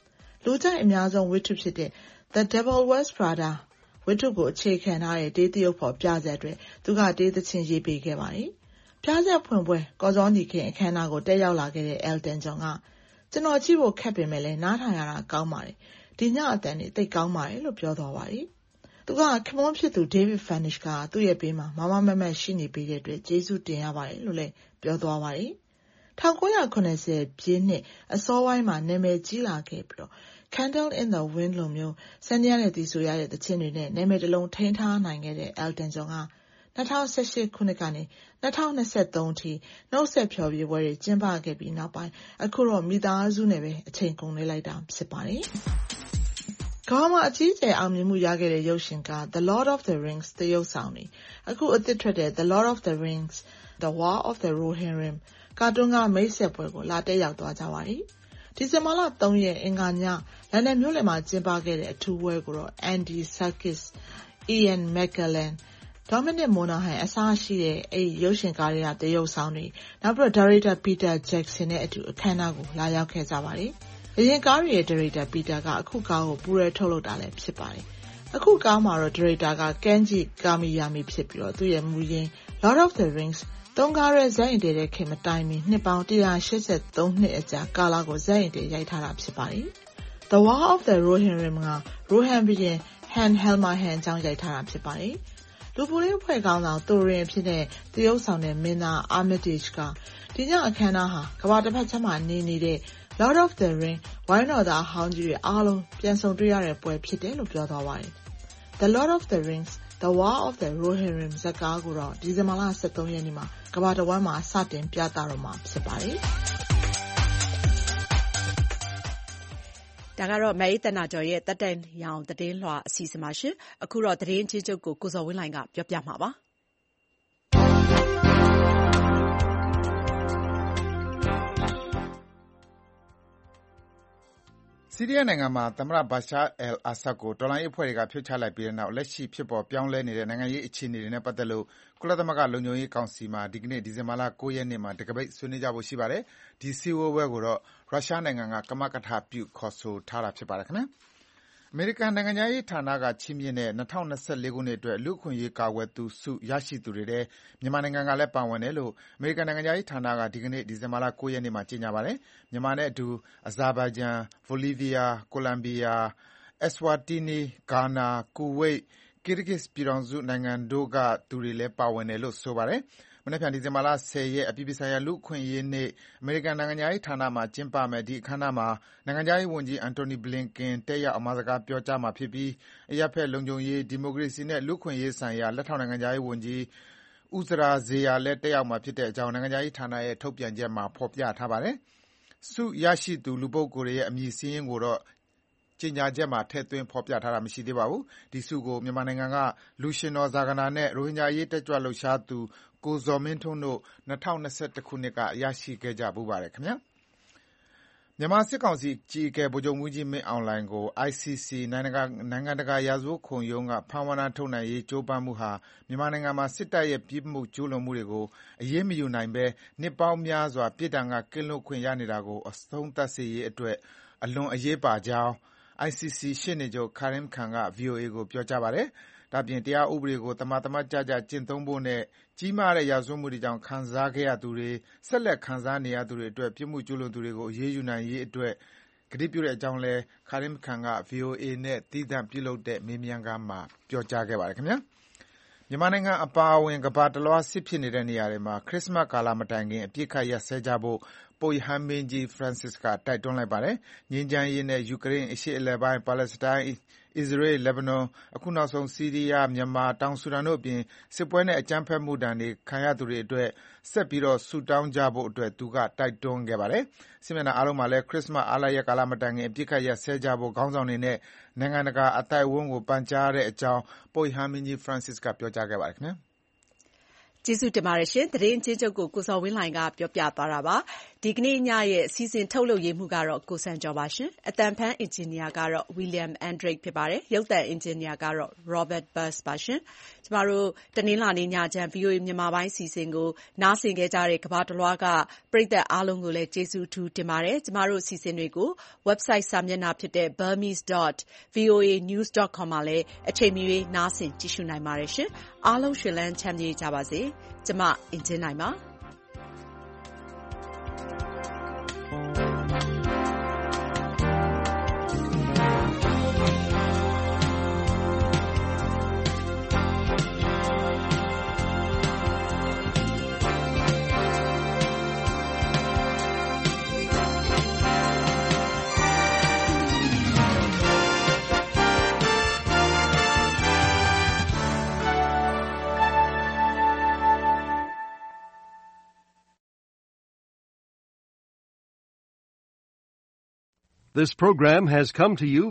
လူကြိုက်အများဆုံးဝတ္ထုဖြစ်တဲ့ The Devil Wears Prada ဝတ္ထုကိုအခြေခံထားတဲ့တေးသရုပ်ဖော်ပြဆက်အတွက်သူကတေးသချင်းရေးပေးခဲ့ပါတယ်။ပြဆက်ဖွင့်ပွဲကော်ဇောနီခင်အခမ်းအနားကိုတက်ရောက်လာခဲ့တဲ့ Elton John ကကျွန်တော်ကြည့်ဖို့ခက်ပေမဲ့လည်းနားထောင်ရတာကောင်းပါတယ်။ဒီညအတန်တွေသိပ်ကောင်းပါတယ်လို့ပြောသွားပါတယ်။သူကခင်မွန်းဖြစ်သူ David Furnish ကသူ့ရဲ့ဘေးမှာမမမတ်ရှိနေပေးတဲ့အတွက်ကျေးဇူးတင်ရပါတယ်လို့လည်းပြောသွားပါတယ်။1980ပြည့်နှစ်အစောပိုင်းမှာနာမည်ကြီးလာခဲ့ပြီးတော့ Candle in the Wind လိုမျိုးစနေရတဲ့တီဆိုရတဲ့သချင်းတွေနဲ့နာမည်တစ်လုံးထိန်းထားနိုင်ခဲ့တဲ့ Elton John က2018ခုနှစ်ကနေ2023အထိနှုတ်ဆက်ဖျော်ဖြေပွဲတွေကျင်းပခဲ့ပြီးနောက်ပိုင်းအခုတော့မိသားစုနဲ့ပဲအချိန်ကုန်နေလိုက်တာဖြစ်ပါတယ်။ခေါင်းမှာအကြီးအကျယ်အောင်မြင်မှုရခဲ့တဲ့ရုပ်ရှင်က The Lord of the Rings သရုပ်ဆောင်နေအခုအသစ်ထွက်တဲ့ The Lord of the Rings The War of the Rohirrim ကာတွန်းကမိတ်ဆက်ပွဲကိုလာတက်ရောက်သွားကြပါတယ်။ဒီဇင်ဘာလ3ရက်အင်္ဂါညလန်ဒန်မြို့လယ်မှာကျင်းပခဲ့တဲ့အထူးပွဲကိုတော့ Andy Serkis, Ian McKellen, Dominic Monaghan အစားရှိတဲ့ရုပ်ရှင်ကားတွေကသရုပ်ဆောင်တွေနောက်ပြီးတော့ဒါရိုက်တာ Peter Jackson နဲ့အတူအခမ်းအနားကိုလာရောက်ခဲ့ကြပါတယ်။အရင်ကားတွေရဲ့ဒါရိုက်တာ Peter ကအခုကားကိုပူရဲထုတ်လုပ်တာလည်းဖြစ်ပါတယ်။အခုကားမှာတော့ဒါရိုက်တာက Kenji Kamiyami ဖြစ်ပြီးတော့သူ့ရဲ့မူရင်း Lord of the Rings သုံးကားရဲဇာတ်ရင်တဲ့ခင်မတိုင်မီနှစ်ပေါင်း183နှစ်အကြာကာလကိုဇာတ်ရင်တဲ့ရိုက်ထားတာဖြစ်ပါတယ်။ The War of the Rohirrim က Rohan ဘုရင် Han Halmahan အကြောင်းရိုက်ထားတာဖြစ်ပါတယ်။လူပူလေးအဖွဲ့ခေါင်းဆောင်သူရင်ဖြစ်တဲ့သရုပ်ဆောင်တဲ့မင်းသား Armitage ကဒီညအခမ်းအနားဟာကမ္ဘာတစ်ဖက်ခြမ်းမှာနေနေတဲ့ Lord of the Ring ဝိုင်းတော်သားဟောင်းကြီးတွေအားလုံးပြန်ဆုံတွေ့ရတဲ့ပွဲဖြစ်တယ်လို့ပြောသွားပါတယ်။ The Lord of the Rings The War of the Rohirrim ဇာတ်ကားကိုတော့ဒီဇင်ဘာလ23ရက်နေ့မှာကမ္ဘာတစ်ဝန်းမှာစတင်ပြသတော့မှာဖြစ်ပါတယ်။ဒါကတော့မအေးတနာကျော်ရဲ့တက်တန်ရောင်သတင်းလွှာအစီအစဉ်ပါရှင်။အခုတော့သတင်းချင်းချုပ်ကိုကိုဇော်ဝင်းလှိုင်ကပြောပြမှာပါ။ဆီးရီးယားနိုင်ငံမှာသမ္မတ Bashar al-Assad ကိုတော်လှန်ရေးအဖွဲ့တွေကဖြုတ်ချလိုက်ပြီးတဲ့နောက်လက်ရှိဖြစ်ပေါ်ပြောင်းလဲနေတဲ့နိုင်ငံရေးအခြေအနေတွေနဲ့ပတ်သက်လို့ကုလသမဂ္ဂလုံခြုံရေးကောင်စီမှာဒီကနေ့ဒီဇင်ဘာလ9ရက်နေ့မှာတံခါးပိတ်ဆွေးနွေးကြဖို့ရှိပါတယ်။ဒီစည်းဝေးပွဲကိုတော့ရုရှားနိုင်ငံကကမကထပြုခေါ်ဆိုထားတာဖြစ်ပါတယ်ခင်ဗျာ။အမေရိကန်နိုင်ငံခြားရေးဌာနကချီးမြှင့်တဲ့2024ခုနှစ်အတွက်လူ့အခွင့်အရေးကာကွယ်သူဆုရရှိသူတွေထဲမြန်မာနိုင်ငံကလည်းပါဝင်တယ်လို့အမေရိကန်နိုင်ငံခြားရေးဌာနကဒီကနေ့ဒီဇင်ဘာလ9ရက်နေ့မှာကြေညာပါတယ်။မြန်မာနဲ့အတူအဇာဘိုင်ဂျန်၊ဘိုလီးဗီးယား၊ကိုလံဘီယာ၊အက်စဝါတီနီ၊ဂါနာ၊ကူဝိတ်၊ကီရဂစ်ပြည်ထောင်စုနိုင်ငံတို့ကသူတွေလည်းပါဝင်တယ်လို့ဆိုပါတယ်။မနက်ဖြန်ဒီဇင်ဘာလ10ရက်အပြည်ပြည်ဆိုင်ရာလူ့အခွင့်အရေးနေ့အမေရိကန်နိုင်ငံခြားရေးဌာနမှာကျင်းပမယ့်ဒီအခမ်းအနားမှာနိုင်ငံခြားရေးဝန်ကြီး Antony Blinken တက်ရောက်အမှာစကားပြောကြားမှာဖြစ်ပြီးအရပ်ဖက်လုံခြုံရေး၊ဒီမိုကရေစီနဲ့လူ့အခွင့်အရေးဆိုင်ရာလက်ထောက်နိုင်ငံခြားရေးဝန်ကြီး Uzra Zeya လည်းတက်ရောက်မှာဖြစ်တဲ့အကြောင်းနိုင်ငံခြားရေးဌာနရဲ့ထုတ်ပြန်ချက်မှာဖော်ပြထားပါတယ်။ဆုရရှိသူလူပုဂ္ဂိုလ်တွေရဲ့အမည်စာရင်းကိုတော့ကြေညာချက်မှာထည့်သွင်းဖော်ပြထားတာမရှိသေးပါဘူး။ဒီဆုကိုမြန်မာနိုင်ငံကလူရွှင်တော်ဇာဂနာနဲ့ရိုဟင်ဂျာအရေးတက်ကြွလှုပ်ရှားသူကိုဇော်မင်းထွန်းတို့2021ခုနှစ်ကရရှိခဲ့ကြဖူးပါတယ်ခင်ဗျာ။မြန်မာစစ်ကောင်စီအကြီးအကဲဗိုလ်ချုပ်မှူးကြီးမင်းအောင်လှိုင်ကို ICC နိုင်ငံတကာရာဇဝတ်ခုံရုံးကဖမ်းဝရမ်းထုတ်နိုင်ရေးကြိုးပမ်းမှုဟာမြန်မာနိုင်ငံမှာစစ်တပ်ရဲ့ပြစ်မှုကျူးလွန်မှုတွေကိုအရေးမယူနိုင်ဘဲနှစ်ပေါင်းများစွာပြစ်ဒဏ်ကကင်းလွတ်ခွင့်ရနေတာကိုအဆုံးသတ်စေရေးအတွက်အလွန်အရေးပါကြောင်း ICC ရှေ့နေချုပ် Karim Khan က VOA ကိုပြောကြားပါတယ်။ဒါ့အပြင်တရားဥပဒေကိုသမာသမတ်ကျကျကျင့်သုံးဖို့နဲ့ကြီးမားတဲ့ရာဇဝတ်မှုတွေကြောင့်ခံစားခဲ့ရသူတွေ၊ဆက်လက်ခံစားနေရသူတွေအတွက်ပြစ်မှုကျူးလွန်သူတွေကိုအရေးယူနိုင်ရေးအတွက်ကတိပြုတဲ့အကြောင်းလည်း Karim Khan က VOA နဲ့သီးသန့်ပြုလုပ်တဲ့မေးမြန်းခန်းမှာပြောကြားခဲ့ပါတယ်ခင်ဗျာ။မြန်မာနိုင်ငံအပါအဝင်ကမ္ဘာတလွှားစစ်ဖြစ်နေတဲ့နေရာတွေမှာခရစ္စမတ်ကာလမတိုင်ခင်အပစ်အခတ်ရပ်စဲကြဖို့ပုပ်ရဟန်းမင်းကြီး Francis ကတိုက်တွန်းလိုက်ပါတယ်။ငြိမ်းချမ်းရေးနဲ့ယူကရိန်းအရှေ့အလယ်ပိုင်း၊ပါလက်စတိုင်း၊အစ္စရေး၊လက်ဘနွန်၊အခုနောက်ဆုံးဆီးရီးယား၊မြန်မာ၊တောင်ဆူဒန်တို့အပြင်စစ်ပွဲနဲ့အကြမ်းဖက်မှုဒဏ်ခံရသူတွေအတွက်ဆက်ပြီးဆုတောင်းကြဖို့အတွက်သူကတိုက်တွန်းခဲ့ပါတယ်။စစ်မျက်နှာအားလုံးမှာလည်းခရစ္စမတ်အားလပ်ရက်ကာလမတိုင်ခင်အပစ်အခတ်ရပ်စဲကြဖို့ခေါင်းဆောင်တွေနဲ့နိုင်ငံတကာအသိုက်အဝန်းကိုပန်ကြားတဲ့အကြောင်းပုပ်ရဟန်းမင်းကြီး Francis ကပြောကြားခဲ့ပါတယ်ခင်ဗျာ။ကျေးဇူးတင်ပါတယ်ရှင်။သတင်းအချင်းချုပ်ကိုကိုဇော်ဝင်းလှိုင်ကပြောပြသွားတာပါ။ဒီကနေ့ညရဲ့အစီအစဉ်ထုတ်လုပ်ရေးမှူးကတော့ကိုစံကျော်ပါရှင်။အသံဖန်အင်ဂျင်နီယာကတော့ William Andrake ဖြစ်ပါတယ်။ရုပ်သံအင်ဂျင်နီယာကတော့ Robert Buss ပါရှင်။ကျမတို့တနင်္လာနေ့ညချမ်း VOA မြန်မာပိုင်းအစီအစဉ်ကိုနားဆင်ခဲ့ကြတဲ့ကမ္ဘာတလွှားကပရိသတ်အားလုံးကိုလည်းကျေးဇူးအထူးတင်ပါတယ်။ကျမတို့အစီအစဉ်တွေကို website စာမျက်နှာဖြစ်တဲ့ burmese.voanews.com မှာလည်းအချိန်မရွေးနားဆင်ကြည့်ရှုနိုင်ပါတယ်ရှင်။အားလုံးရှင်လန်းချမ်းမြေ့ကြပါစေ။ကျမအင်ဂျင်နိုင်ပါ။ This program has come to you